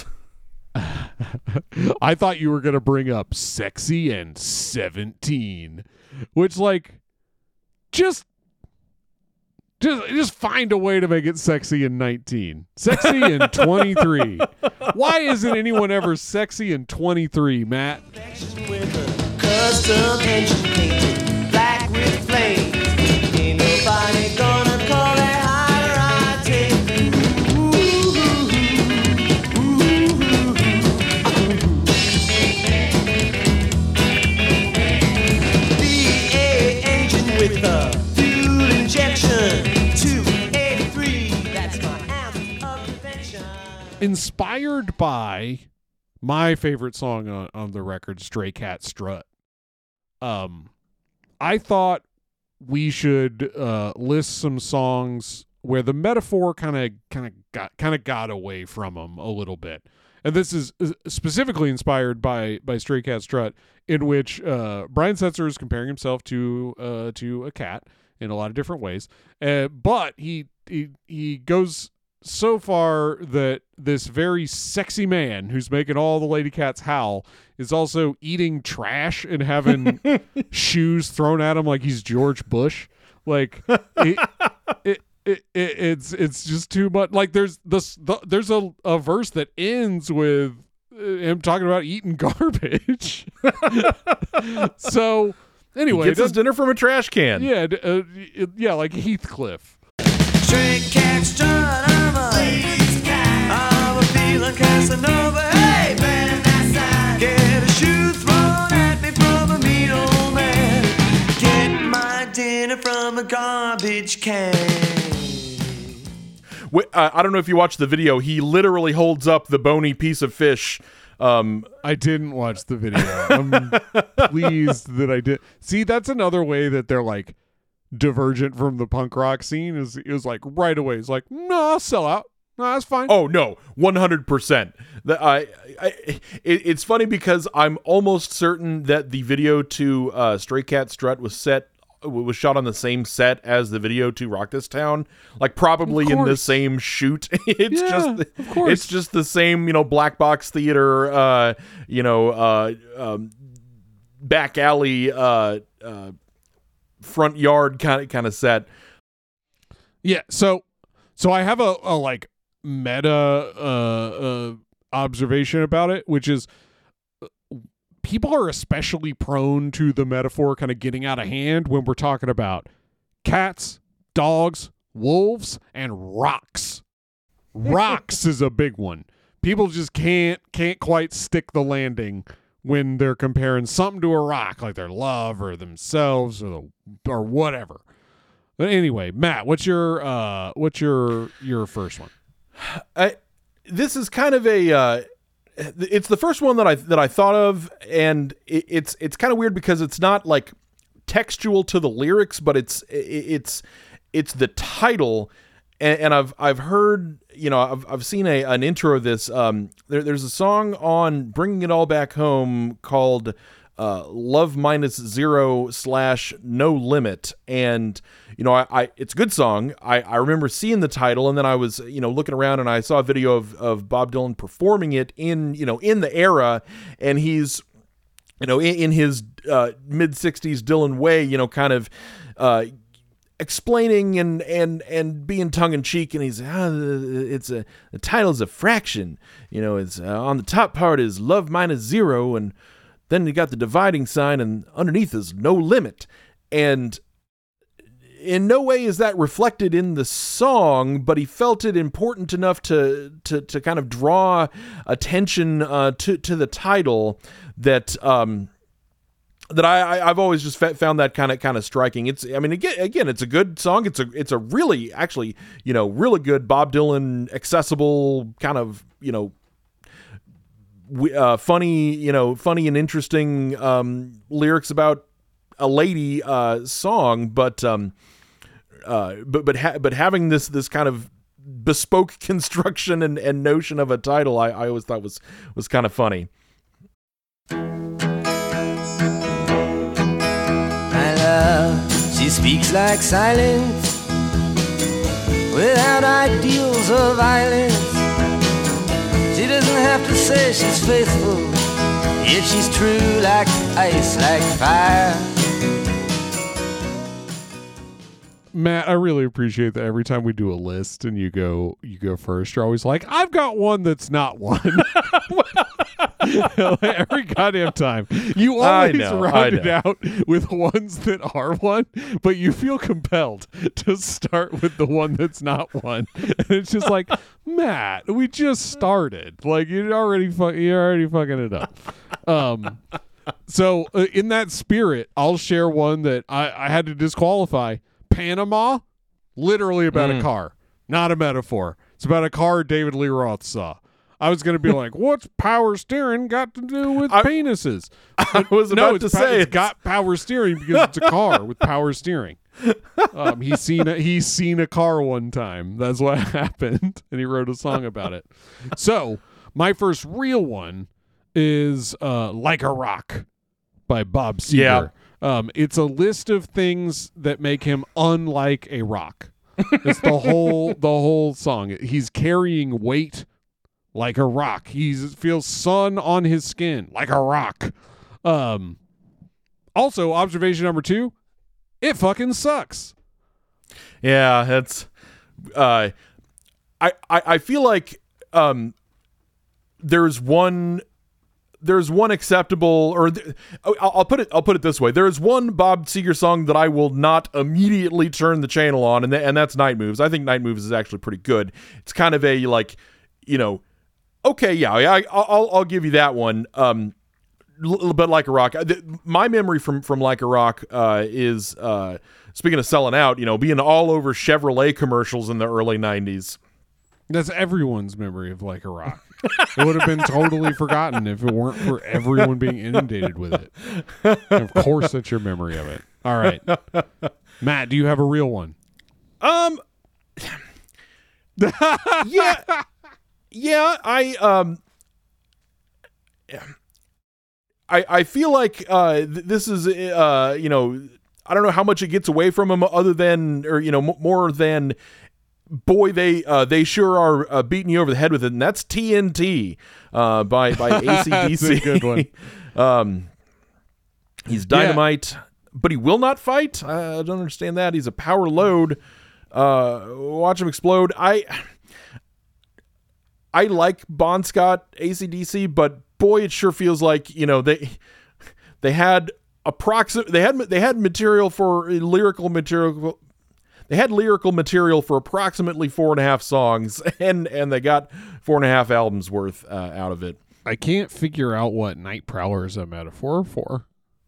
I thought you were going to bring up sexy and seventeen, which like just just just find a way to make it sexy and nineteen. Sexy and twenty-three. Why isn't anyone ever sexy and twenty-three, Matt? With a custom engine painted black with flames. Ain't nobody gonna call that hot or I V eight engine with a fuel injection. two eighty-three, that's my ounce of prevention. Inspired by my favorite song on, on the record, Stray Cat Strut. Um, I thought we should uh, list some songs where the metaphor kind of kind of got kind of got away from them a little bit, and this is uh, specifically inspired by by Stray Cat Strut, in which uh, Brian Setzer is comparing himself to uh, to a cat in a lot of different ways, uh, but he he he goes so far that this very sexy man who's making all the lady cats howl is also eating trash and having shoes thrown at him like he's George Bush. Like it, it, it, it it's it's just too much. Like there's this the, there's a, a verse that ends with uh, him talking about eating garbage. So anyway, He gets his it dinner from a trash can. yeah, d- uh, it- yeah, like Heathcliff. Stray cat strut, I'm a lady's cat. I'm a feeling Casanova. Hey, man, that's get a shoe thrown at me from a mean old man. Get my dinner from a garbage can. Wh- uh, I don't know if you watched the video. He literally holds up the bony piece of fish. Um, I didn't watch the video. I'm pleased that I did. See, that's another way that they're like divergent from the punk rock scene. Is it was like right away. It's like, no, I'll sell out. No, that's fine. Oh no, one hundred percent. The I, I it, it's funny because I'm almost certain that the video to uh, Stray Cat Strut was set was shot on the same set as the video to Rock This Town, like probably Of in the course. same shoot. It's Yeah, just of course. it's just the same, you know, black box theater, uh, you know, uh, um, back alley, uh, uh, front yard kind of kind of set. Yeah. So, so I have a, a like meta uh, uh, observation about it, which is uh, people are especially prone to the metaphor kind of getting out of hand when we're talking about cats, dogs, wolves, and rocks. Rocks is a big one. People just can't can't quite stick the landing when they're comparing something to a rock, like their love or themselves or the, or whatever. But anyway, Matt, what's your uh, what's your your first one? I, this is kind of a uh, it's the first one that I that I thought of, and it, it's it's kind of weird because it's not like textual to the lyrics, but it's it's it's the title. And, and I've I've heard, you know, I've I've seen a an intro of this. Um, there, there's a song on Bringing It All Back Home called uh, "Love Minus Zero" slash "No Limit," and you know, I, I it's a good song. I, I remember seeing the title, and then I was you know looking around, and I saw a video of of Bob Dylan performing it in you know in the era, and he's you know in, in his uh, mid sixties Dylan way, you know, kind of. Uh, explaining and and and being tongue-in-cheek, and he's ah, it's a the title's a fraction, you know, it's uh, on the top part is love minus zero, and then you got the dividing sign, and underneath is no limit. And in no way is that reflected in the song, but he felt it important enough to to to kind of draw attention uh to to the title that um that I, I I've always just found that kind of kind of striking. It's I mean again again it's a good song. It's a it's a really actually you know really good Bob Dylan accessible kind of you know uh, funny you know funny and interesting um, lyrics about a lady uh, song, but um uh but but ha- but having this this kind of bespoke construction and, and notion of a title, I, I always thought was was kind of funny. She speaks like silence, without ideals of violence. She doesn't have to say she's faithful, if she's true like ice, like fire. Matt, I really appreciate that every time we do a list and you go you go first, you're always like, I've got one that's not one. Every goddamn time. You always know, round it out with ones that are one, but you feel compelled to start with the one that's not one. And it's just like, Matt, we just started. Like, you're already, fu- you're already fucking it up. Um, so, uh, in that spirit, I'll share one that I, I had to disqualify. Panama, literally about mm. a car, not a metaphor. It's about a car David Lee Roth saw. I was going to be like, what's power steering got to do with I, penises? I was no, about to pa- say it's got power steering because it's a car with power steering. Um, he's seen a, he's seen a car one time. That's what happened, and he wrote a song about it. So my first real one is uh, "Like a Rock" by Bob Seger. Yeah. Um, it's a list of things that make him unlike a rock. It's the whole the whole song. He's carrying weight like a rock. He feels sun on his skin like a rock. Um, also, observation number two, it fucking sucks. Yeah, that's. Uh, I, I I feel like um, there's one. There's one acceptable, or th- I'll, I'll put it. I'll put it this way: there is one Bob Seger song that I will not immediately turn the channel on, and th- and that's "Night Moves." I think "Night Moves" is actually pretty good. It's kind of a like, you know, okay, yeah, I, I'll I'll give you that one. Um, a little bit like a rock. My memory from from Like a Rock uh, is uh, speaking of selling out. You know, being all over Chevrolet commercials in the early nineties. That's everyone's memory of Like a Rock. It would have been totally forgotten if it weren't for everyone being inundated with it. And of course, that's your memory of it. All right, Matt, do you have a real one? Um, yeah, yeah. I um, I I feel like uh, th- this is uh, you know, I don't know how much it gets away from him, other than or you know, m- more than. Boy, they uh, they sure are uh, beating you over the head with it, and that's T N T uh, by by A C D C. That's a good one. um, he's dynamite, yeah. But he will not fight. I don't understand that. He's a power load. Uh, watch him explode. I I like Bon Scott A C D C, but boy, it sure feels like you know they they had approximate they had they had material for lyrical material. they had lyrical material for approximately four and a half songs, and and they got four and a half albums worth uh, out of it. I can't figure out what Night Prowler is a metaphor for.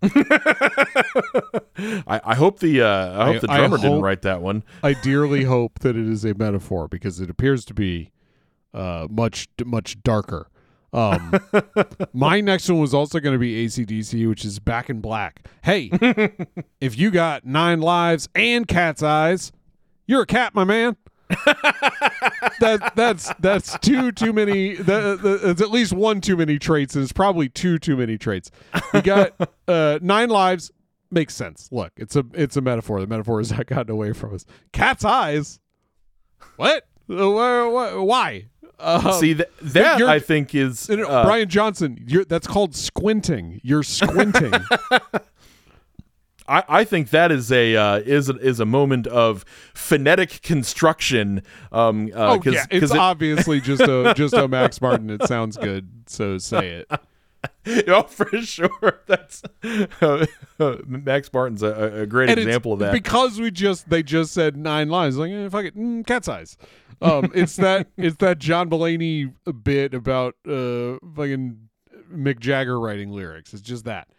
I, I hope the uh, I hope I- the I drummer didn't hope- write that one. I dearly hope that it is a metaphor because it appears to be uh, much much darker. Um, my next one was also going to be A C D C, which is Back in Black. Hey, if you got nine lives and cat's eyes, you're a cat, my man. that that's that's two too many. That, that, that's at least one too many traits, and it's probably two too many traits. You got uh, nine lives. Makes sense. Look, it's a it's a metaphor. The metaphor has not gotten away from us. Cat's eyes. What? Uh, why? why- why? Uh, See that that you're- I think is no, no, uh, Brian Johnson. You're, that's called squinting. You're squinting. I, I think that is a uh, is a, is a moment of phonetic construction. Um, uh, oh 'cause- yeah, 'cause it's it- obviously just a just a Max Martin. It sounds good, so say it. oh, for sure. That's uh, Max Martin's a, a great And it's example of that. because we just they just said nine lines. Like eh, fuck it, mm, cat's eyes. Um, it's that it's that John Mulaney bit about uh fucking Mick Jagger writing lyrics. It's just that.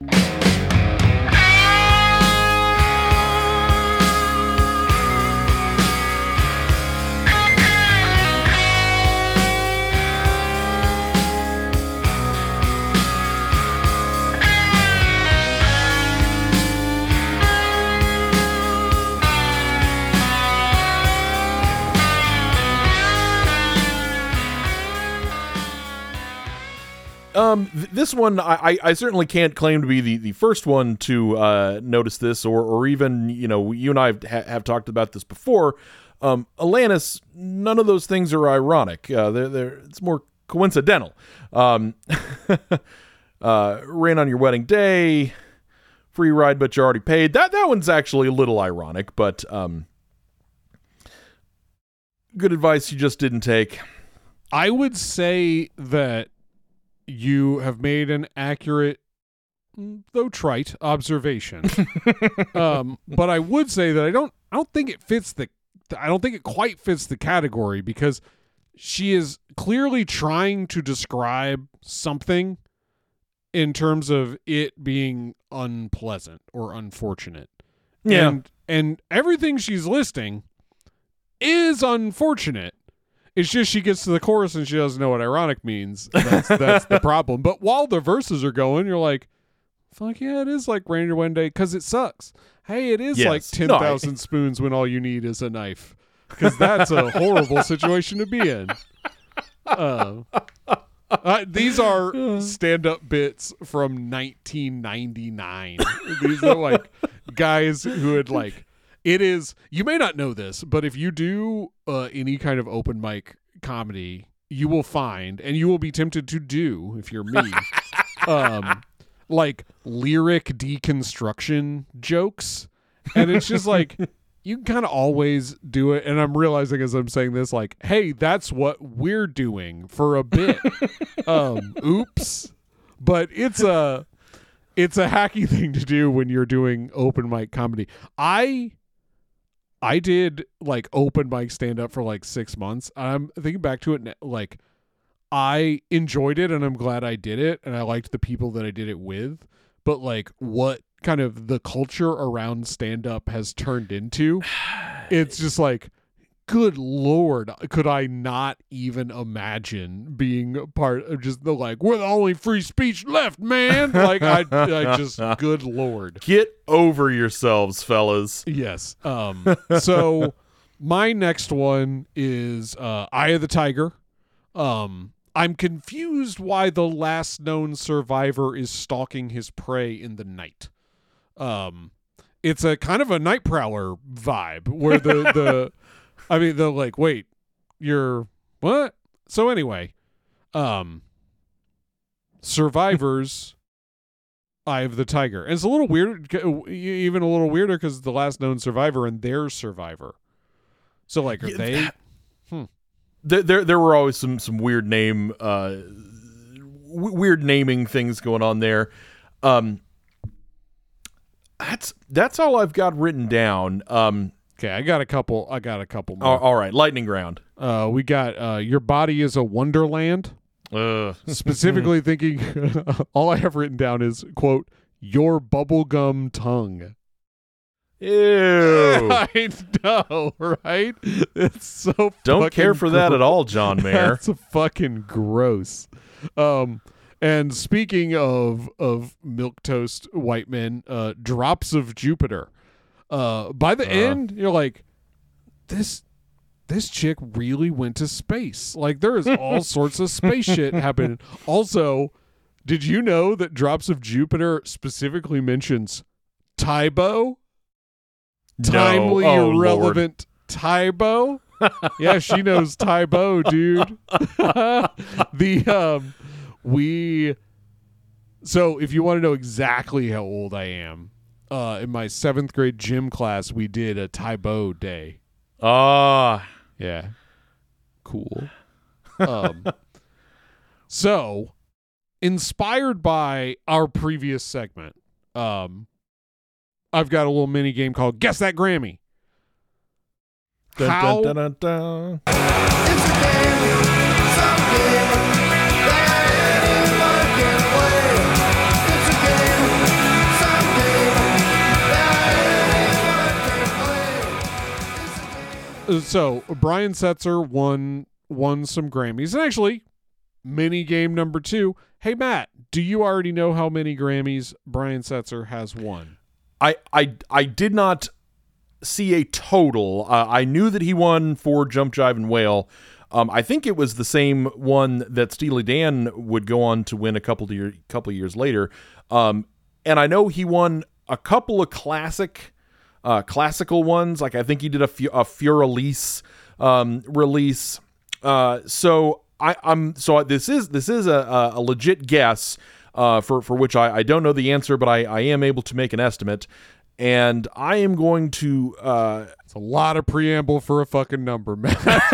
Um, th- this one, I, I, I certainly can't claim to be the, the first one to uh, notice this, or or even, you know, you and I have, ha- have talked about this before. Um, Alanis, none of those things are ironic. Uh, they're, they're, it's more coincidental. Um, uh, Rain on Your Wedding Day, Free Ride But You Already Paid. That that one's actually a little ironic, but um, good advice you just didn't take. I would say that you have made an accurate, though trite, observation. um, but I would say that I don't. I don't think it fits the. I don't think it quite fits the category because she is clearly trying to describe something in terms of it being unpleasant or unfortunate. Yeah. And and everything she's listing is unfortunate. It's just she gets to the chorus and she doesn't know what ironic means. That's, that's the problem. But while the verses are going, you're like, fuck yeah, it is like Rain on Your Wedding Day because it sucks. Hey, it is Yes. like ten No, I- thousand spoons when all you need is a knife. Because that's a horrible situation to be in. Uh, uh, these are stand-up bits from nineteen ninety-nine. These are like guys who had like, it is, you may not know this, but if you do uh, any kind of open mic comedy, you will find, and you will be tempted to do, if you're me, um, like lyric deconstruction jokes. And it's just like, you can kind of always do it. And I'm realizing as I'm saying this, like, hey, that's what we're doing for a bit. um, oops. But it's a, it's a hacky thing to do when you're doing open mic comedy. I... I did like open mic stand up for like six months. I'm thinking back to it, like I enjoyed it and I'm glad I did it. And I liked the people that I did it with, but like what kind of the culture around stand up has turned into, it's just like, good Lord, could I not even imagine being a part of just the like, we're the only free speech left, man. Like I, I just, good Lord. Get over yourselves, fellas. Yes. Um, so my next one is uh, Eye of the Tiger. Um, I'm confused why the last known survivor is stalking his prey in the night. Um, it's a kind of a night prowler vibe where the, the I mean, they're like, wait, you're what? So anyway, um, survivors, Eye of the Tiger. And it's a little weird, even a little weirder because the last known survivor and their survivor. So like, are Yeah, they? that- There, there, there were always some some weird name, uh, w- weird naming things going on there. Um, that's that's all I've got written down. Um, Okay, I got a couple. I got a couple Oh, more. all right, lightning round. Uh, we got uh, Your Body is a Wonderland. Uh, Specifically thinking, all I have written down is, quote, your bubblegum tongue. ew. I know, right? It's so Don't care fucking for that gro- at all, John Mayer. That's fucking gross. Um, and speaking of of milquetoast white men, uh, Drops of Jupiter. Uh, by the Uh. end, you're like, this this chick really went to space. Like there is all sorts of space shit happening. Also, did you know that Drops of Jupiter specifically mentions Tybo? Timely, No. Oh, irrelevant Tybo? Yeah, she knows Tybo, dude. the um we so if you want to know exactly how old I am, uh in my seventh grade gym class we did a Tybo day. Ah, Yeah. Cool. Um so inspired by our previous segment, um I've got a little mini game called Guess That Grammy. Dun, How dun, dun, dun, dun. It's a game, some game that anyone can play. It's a game, some game that anyone can play. It's a game. So Brian Setzer won won some Grammys, and actually, mini game number two. Hey Matt, do you already know how many Grammys Brian Setzer has won? I, I, I did not see a total. Uh, I knew that he won for Jump, Jive, and Wail. Um, I think it was the same one that Steely Dan would go on to win a couple of year, couple of years later. Um, and I know he won a couple of classic, uh, classical ones. Like I think he did a, Fu- a Furelise um, release. Uh, so I, I'm so this is this is a, a legit guess. Uh, for, for which I, I don't know the answer, but I, I am able to make an estimate. And I am going to... Uh, It's a lot of preamble for a fucking number, man.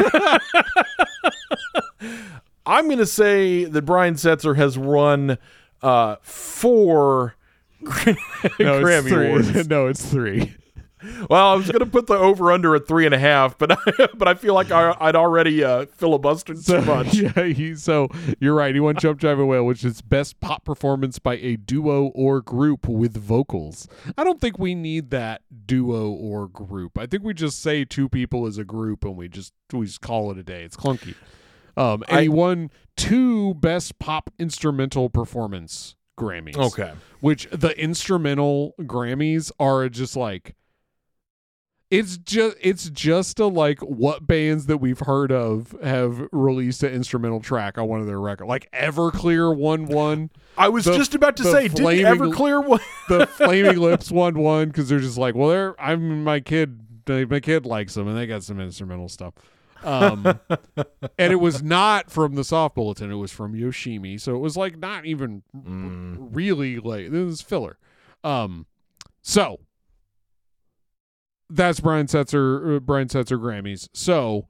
I'm going to say that Brian Setzer has won uh, four no, Grammy it's three. Awards. No, it's three. Well, I was going to put the over-under at three and a half, but I, but I feel like I, I'd already uh, filibustered So, too much. yeah, he, so you're right. He won Jump, Jive, and Wail, which is best pop performance by a duo or group with vocals. I don't think we need that duo or group. I think we just say two people as a group and we just we just call it a day. It's clunky. Um, and I- he won two best pop instrumental performance Grammys. Okay. Which the instrumental Grammys are just like. It's just it's just a like what bands that we've heard of have released an instrumental track on one of their records. Like Everclear won one. I was The- just about to the say, didn't flaming- Everclear one? The Flaming Lips won one because they're just like, well, they're I'm my kid. They, my kid likes them, and they got some instrumental stuff. Um, and it was not from the Soft Bulletin; it was from Yoshimi. So it was like not even Mm. r- really like this is filler. Um, so. That's Brian Setzer, uh, Brian Setzer Grammys. So,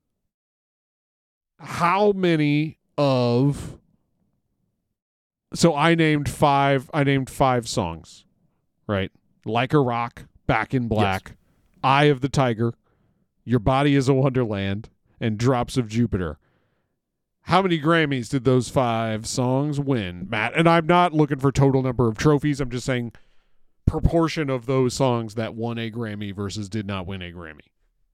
how many of? So I named five. I named five songs, right? Like a Rock, Back in Black, Eye of the Tiger, Your Body is a Wonderland, and Drops of Jupiter. How many Grammys did those five songs win, Matt? And I'm not looking for total number of trophies. I'm just saying. Proportion of those songs that won a Grammy versus did not win a Grammy.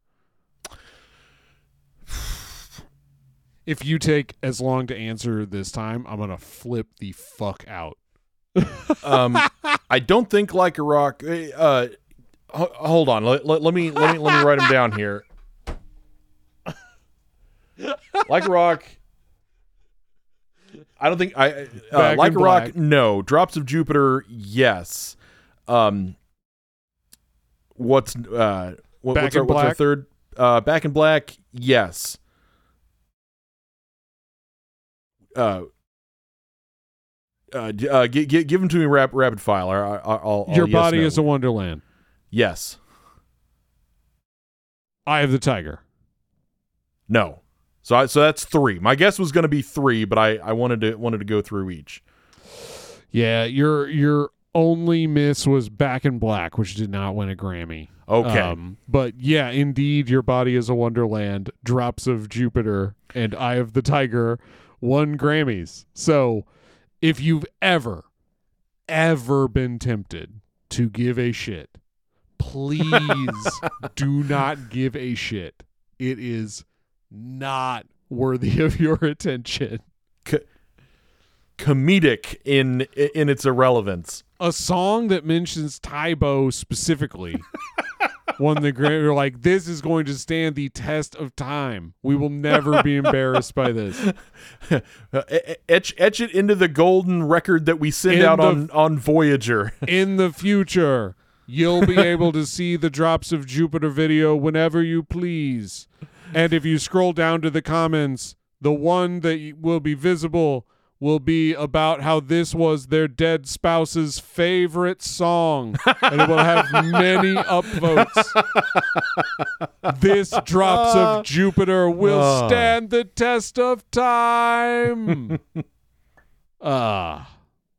If you take as long to answer this time, I'm gonna flip the fuck out. Um, I don't think Like a Rock. Uh, h- hold on. Let, let, let me let me let me write them down here. Like a Rock. I don't think I. Uh, Back like in a Rock. Black. No. Drops of Jupiter. Yes. Um. What's uh? What, Back what's our in what's our Black? third? Uh, Back in Black. Yes. Uh. Uh, d- uh, g- g- give them to me rap- rapid file. Or I, I, I'll, I'll Your yes, Body no. is a Wonderland. Yes. Eye of the Tiger. No. So I, so that's three. My guess was going to be three, but I, I wanted to wanted to go through each. Yeah, your your only miss was Back in Black, which did not win a Grammy. Okay. Um, but yeah, indeed, Your Body is a Wonderland, Drops of Jupiter, and Eye of the Tiger won Grammys. So if you've ever, ever been tempted to give a shit, please do not give a shit. It is not worthy of your attention. Co- comedic in in its irrelevance. A song that mentions Tybo specifically won the Grammy. You're like, this is going to stand the test of time. We will never be embarrassed by this. Uh, etch etch it into the golden record that we send In out the- on on Voyager. In the future, you'll be able to see the Drops of Jupiter video whenever you please. And if you scroll down to the comments, the one that will be visible will be about how this was their dead spouse's favorite song, and it will have many upvotes. This Drops of Jupiter will Uh. stand the test of time. Ah.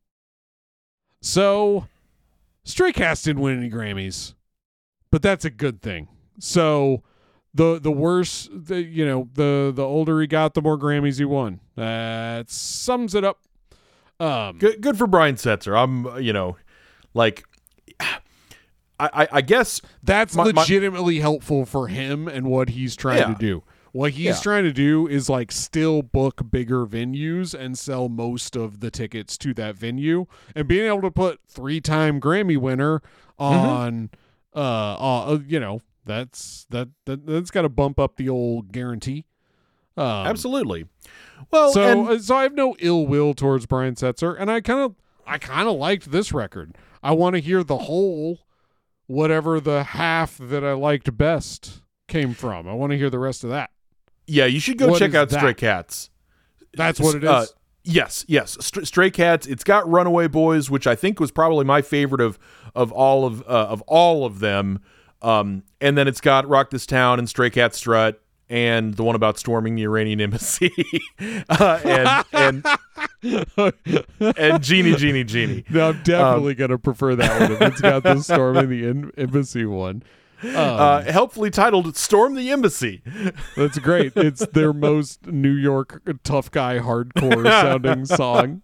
So, Stray Cats didn't win any Grammys, but that's a good thing. So, the the worse, the you know, the the older he got, the more Grammys he won. That sums it up. Um, Good, good for Brian Setzer. I'm, uh, you know, like, I, I, I guess that's my- my- legitimately helpful for him and what he's trying Yeah. to do. What he's Yeah. trying to do is like still book bigger venues and sell most of the tickets to that venue, and being able to put three-time Grammy winner on, uh, uh, you know, that's that, that that's got to bump up the old guarantee. Um, absolutely. Well, So, and, uh, so I have no ill will towards Brian Setzer, and I kind of, I kind of liked this record. I want to hear the whole, whatever the half that I liked best came from. I want to hear the rest of that. yeah, you should go What check is out that? Stray Cats. That's what it is. Uh, yes, yes. St- Stray Cats. It's got Runaway Boys, which I think was probably my favorite of of all of uh, of all of them. Um, and then it's got Rock This Town and Stray Cat Strut and the one about storming the Iranian embassy uh, and and and Genie Genie Genie. No, I'm definitely going to prefer that one if it's got the storm in the em- embassy one. Um, Uh, helpfully titled "Storm the Embassy." That's great. It's their most New York tough guy hardcore sounding song.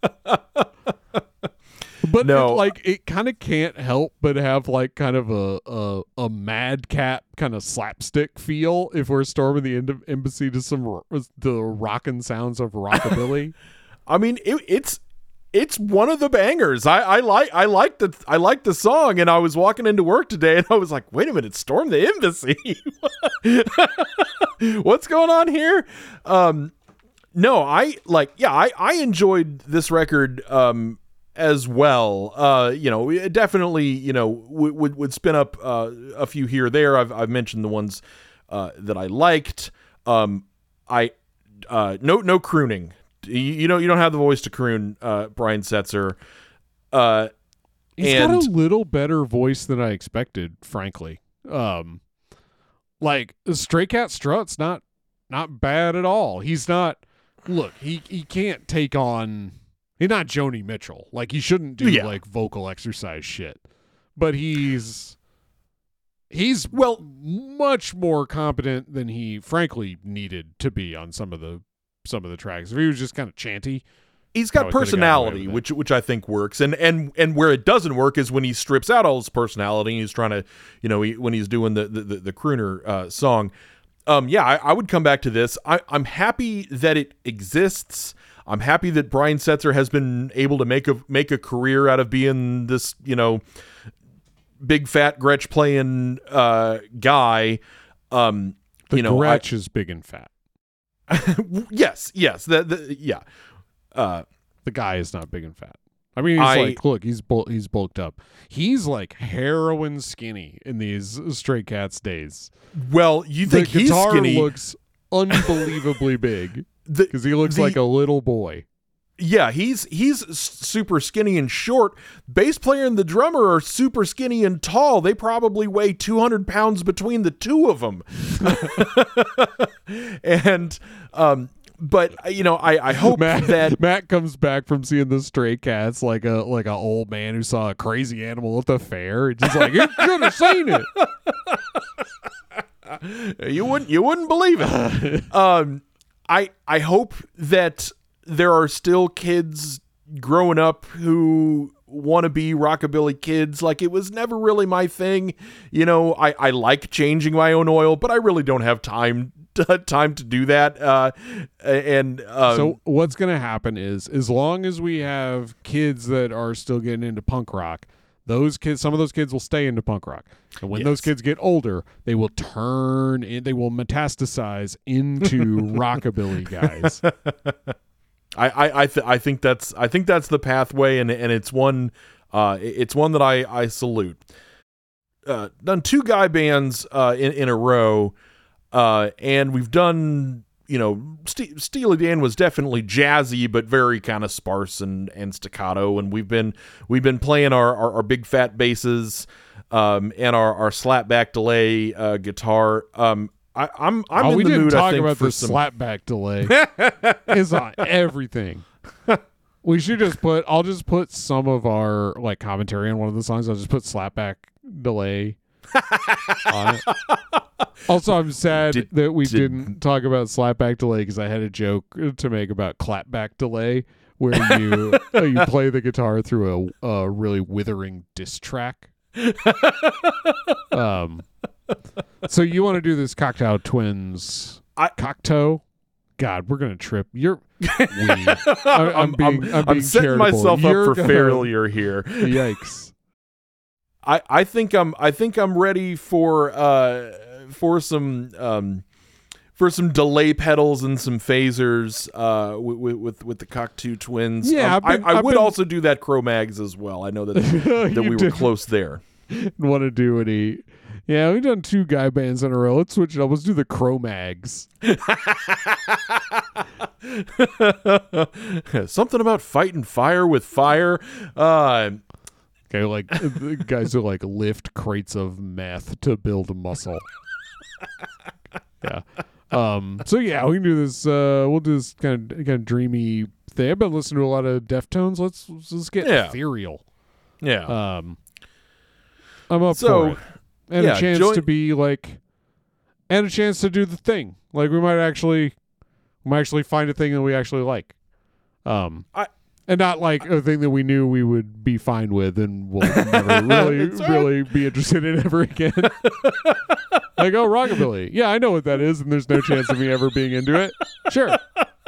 But No. it, like it kind of can't help but have like kind of a a, a madcap kind of slapstick feel if we're storming the em- embassy to some ro- the rockin' sounds of rockabilly. I mean, it, it's it's one of the bangers. I, I like I like the I like the song, and I was walking into work today, and I was like, "Wait a minute, Storm the Embassy? What's going on here?" Um, no, I like yeah, I I enjoyed this record um as well. Uh, you know, it definitely you know would would, would spin up uh, a few here or there. I've I've mentioned the ones uh, that I liked. Um, I uh, no no crooning. You, you know, you don't have the voice to croon, uh, Brian Setzer. Uh, He's and got a little better voice than I expected, frankly. Um, like Stray Cat Strut's not not bad at all. He's not. Look, he he can't take on. He's not Joni Mitchell. Like he shouldn't do Yeah. like vocal exercise shit. But he's he's well, much more competent than he frankly needed to be on some of the some of the tracks. If he was just kind of chanty. he's got Probably could've gotten away personality, with which which I think works, and and and where it doesn't work is when he strips out all his personality. And he's trying to, you know, he, when he's doing the the, the, the crooner uh, song. Um, yeah, I, I would come back to this. I, I'm happy that it exists. I'm happy that Brian Setzer has been able to make a make a career out of being this, you know, big fat Gretsch playing uh, guy. Um, The you know, I- Gretsch is big and fat. yes, yes, the, the, yeah. Uh, The guy is not big and fat. I mean, he's I- like, look, he's bul- he's bulked up. He's like heroin skinny in these Stray Cats days. well, you think the he's guitar skinny? looks unbelievably big The- because he looks the- like a little boy. Yeah, he's he's s- super skinny and short. Bass player and the drummer are super skinny and tall. They probably weigh two hundred pounds between the two of them. And um, but you know, I, I hope Matt, that Matt comes back from seeing the Stray Cats like a like a old man who saw a crazy animal at the fair. It's just like, you should have seen it. you wouldn't you wouldn't believe it. um, I I hope that there are still kids growing up who want to be rockabilly kids. Like, it was never really my thing. You know, I, I like changing my own oil, but I really don't have time to, time to do that. Uh, and um, So what's going to happen is, as long as we have kids that are still getting into punk rock, those kids, some of those kids will stay into punk rock. And when Yes. those kids get older, they will turn in, they will metastasize into rockabilly guys. I I I, th- I think that's I think that's the pathway, and and it's one uh it's one that I I salute. Uh, done two guy bands uh in in a row, uh, and we've done, you know, St- Steely Dan was definitely jazzy, but very kind of sparse and and staccato, and we've been we've been playing our our, our big fat basses, um, and our our slapback delay uh, guitar. Um, I, I'm I'm oh, in we the didn't mood. talk I think about for the some. slapback delay. It's on everything. We should just put. I'll just put some of our like commentary on one of the songs. I'll just put slapback delay on it. Also, I'm sad Did- that we did- didn't talk about slapback delay because I had a joke to make about clapback delay, where you uh, you play the guitar through a, a really withering diss track. um. So you want to do this Cocktail Twins? I- Cocteau? God, we're gonna trip. You're. We. I, I'm, I'm, being. I'm, I'm, being I'm setting charitable. myself You're up for gonna- failure here. Yikes! I, I think I'm I think I'm ready for uh for some um for some delay pedals and some phasers uh with with, with the Cocteau Twins. Yeah, um, I've been- I, I I've would be- also do that Cro-Mags as well. I know that that You we were did. close there. Want to do any? Yeah, we've done two guy bands in a row. Let's switch it up. Let's do the Cro-Mags. Something about fighting fire with fire. Uh, Okay, like the guys who like lift crates of meth to build muscle. Yeah. Um. So yeah, we can do this. Uh, we'll do this kind of kind of dreamy thing. I've been listening to a lot of Deftones. Let's let's just get Yeah. ethereal. yeah. Um. I'm up So, for it, and yeah, a chance join- to be like, and a chance to do the thing. Like we might actually, we might actually find a thing that we actually like. Um. I- And not like a thing that we knew we would be fine with and will never really, It's all right. really be interested in ever again. Like, oh, rockabilly. Yeah, I know what that is, and there's no chance of me ever being into it. Sure.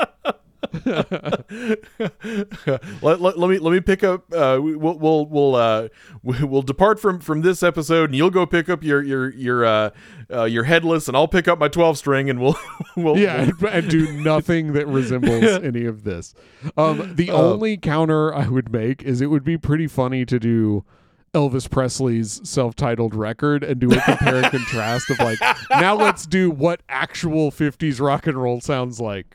let, let, let me let me pick up. Uh, we- we'll we'll we'll uh, we- we'll depart from, from this episode, and you'll go pick up your your your uh, uh, your headless, and I'll pick up my twelve string, and we'll we'll Yeah, we'll- and, and do nothing that resembles any of this. Um, the Uh, only counter I would make is it would be pretty funny to do Elvis Presley's self-titled record and do a compare and contrast of like, now let's do what actual fifties rock and roll sounds like.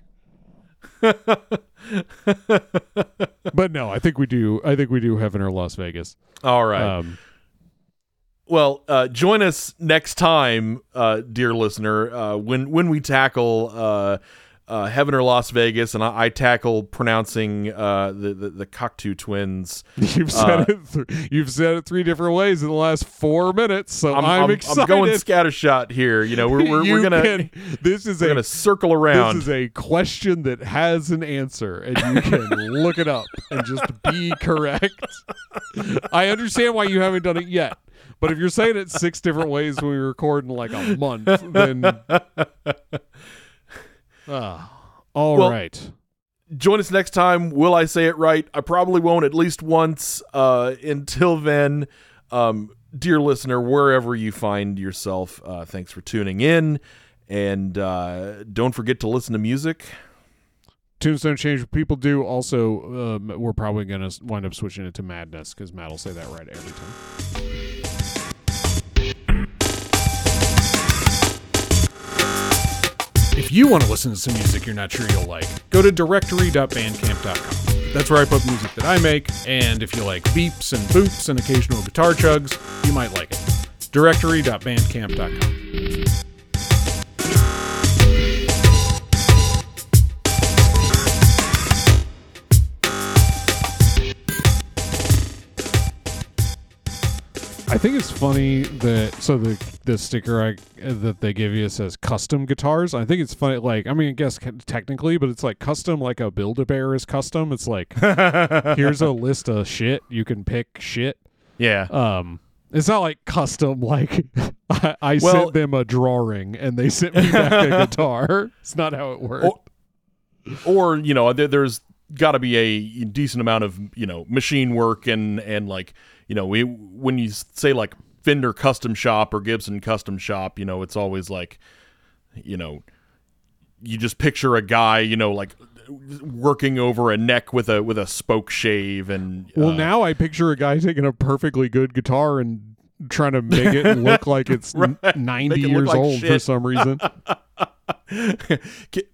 But no, I think we do. I think we do Heaven or Las Vegas. all right. Um, Well, uh, join us next time, uh, dear listener, uh, when when we tackle uh, uh, Heaven or Las Vegas, and I, I tackle pronouncing uh, the, the the Cocteau Twins. you've said Uh, it. Th- you've said it three different ways in the last four minutes. So I'm, I'm, I'm, excited. I'm going scattershot here. You know, we're we're, You we're gonna can- this is we're a gonna circle around. This is a question that has an answer, and you can look it up and just be correct. I understand why you haven't done it yet, but if you're saying it six different ways when we record in like a month, then Ah, all Well, right. Join us next time. Will I say it right? I probably won't, at least once. Uh, until then, um, dear listener, wherever you find yourself, uh, thanks for tuning in, and uh, don't forget to listen to music. Tunes don't change what people do. Also, um, we're probably going to wind up switching it to Madness because Matt will say that right every time. If you want to listen to some music you're not sure you'll like, go to directory dot bandcamp dot com. That's where I put music that I make, and if you like beeps and boops and occasional guitar chugs, you might like it. directory dot bandcamp dot com. I think it's funny that so the the sticker I, that they give you says custom guitars. I think it's funny. Like, I mean, I guess technically, but it's like custom, like a Build-A-Bear is custom. It's like here's a list of shit you can pick shit. Yeah. Um, it's not like custom. Like I, I Well- sent them a drawing and they sent me back a guitar. It's not how it works. Or, or you know, there, there's got to be a decent amount of, you know, machine work and and like, you know, we when you say like Fender Custom Shop or Gibson Custom Shop, you know, it's always like, you know, you just picture a guy, you know, like working over a neck with a with a spoke shave and Well, uh, now I picture a guy taking a perfectly good guitar and trying to make it look like it's Right. n- ninety Make it look years like old for shit. some reason. Can,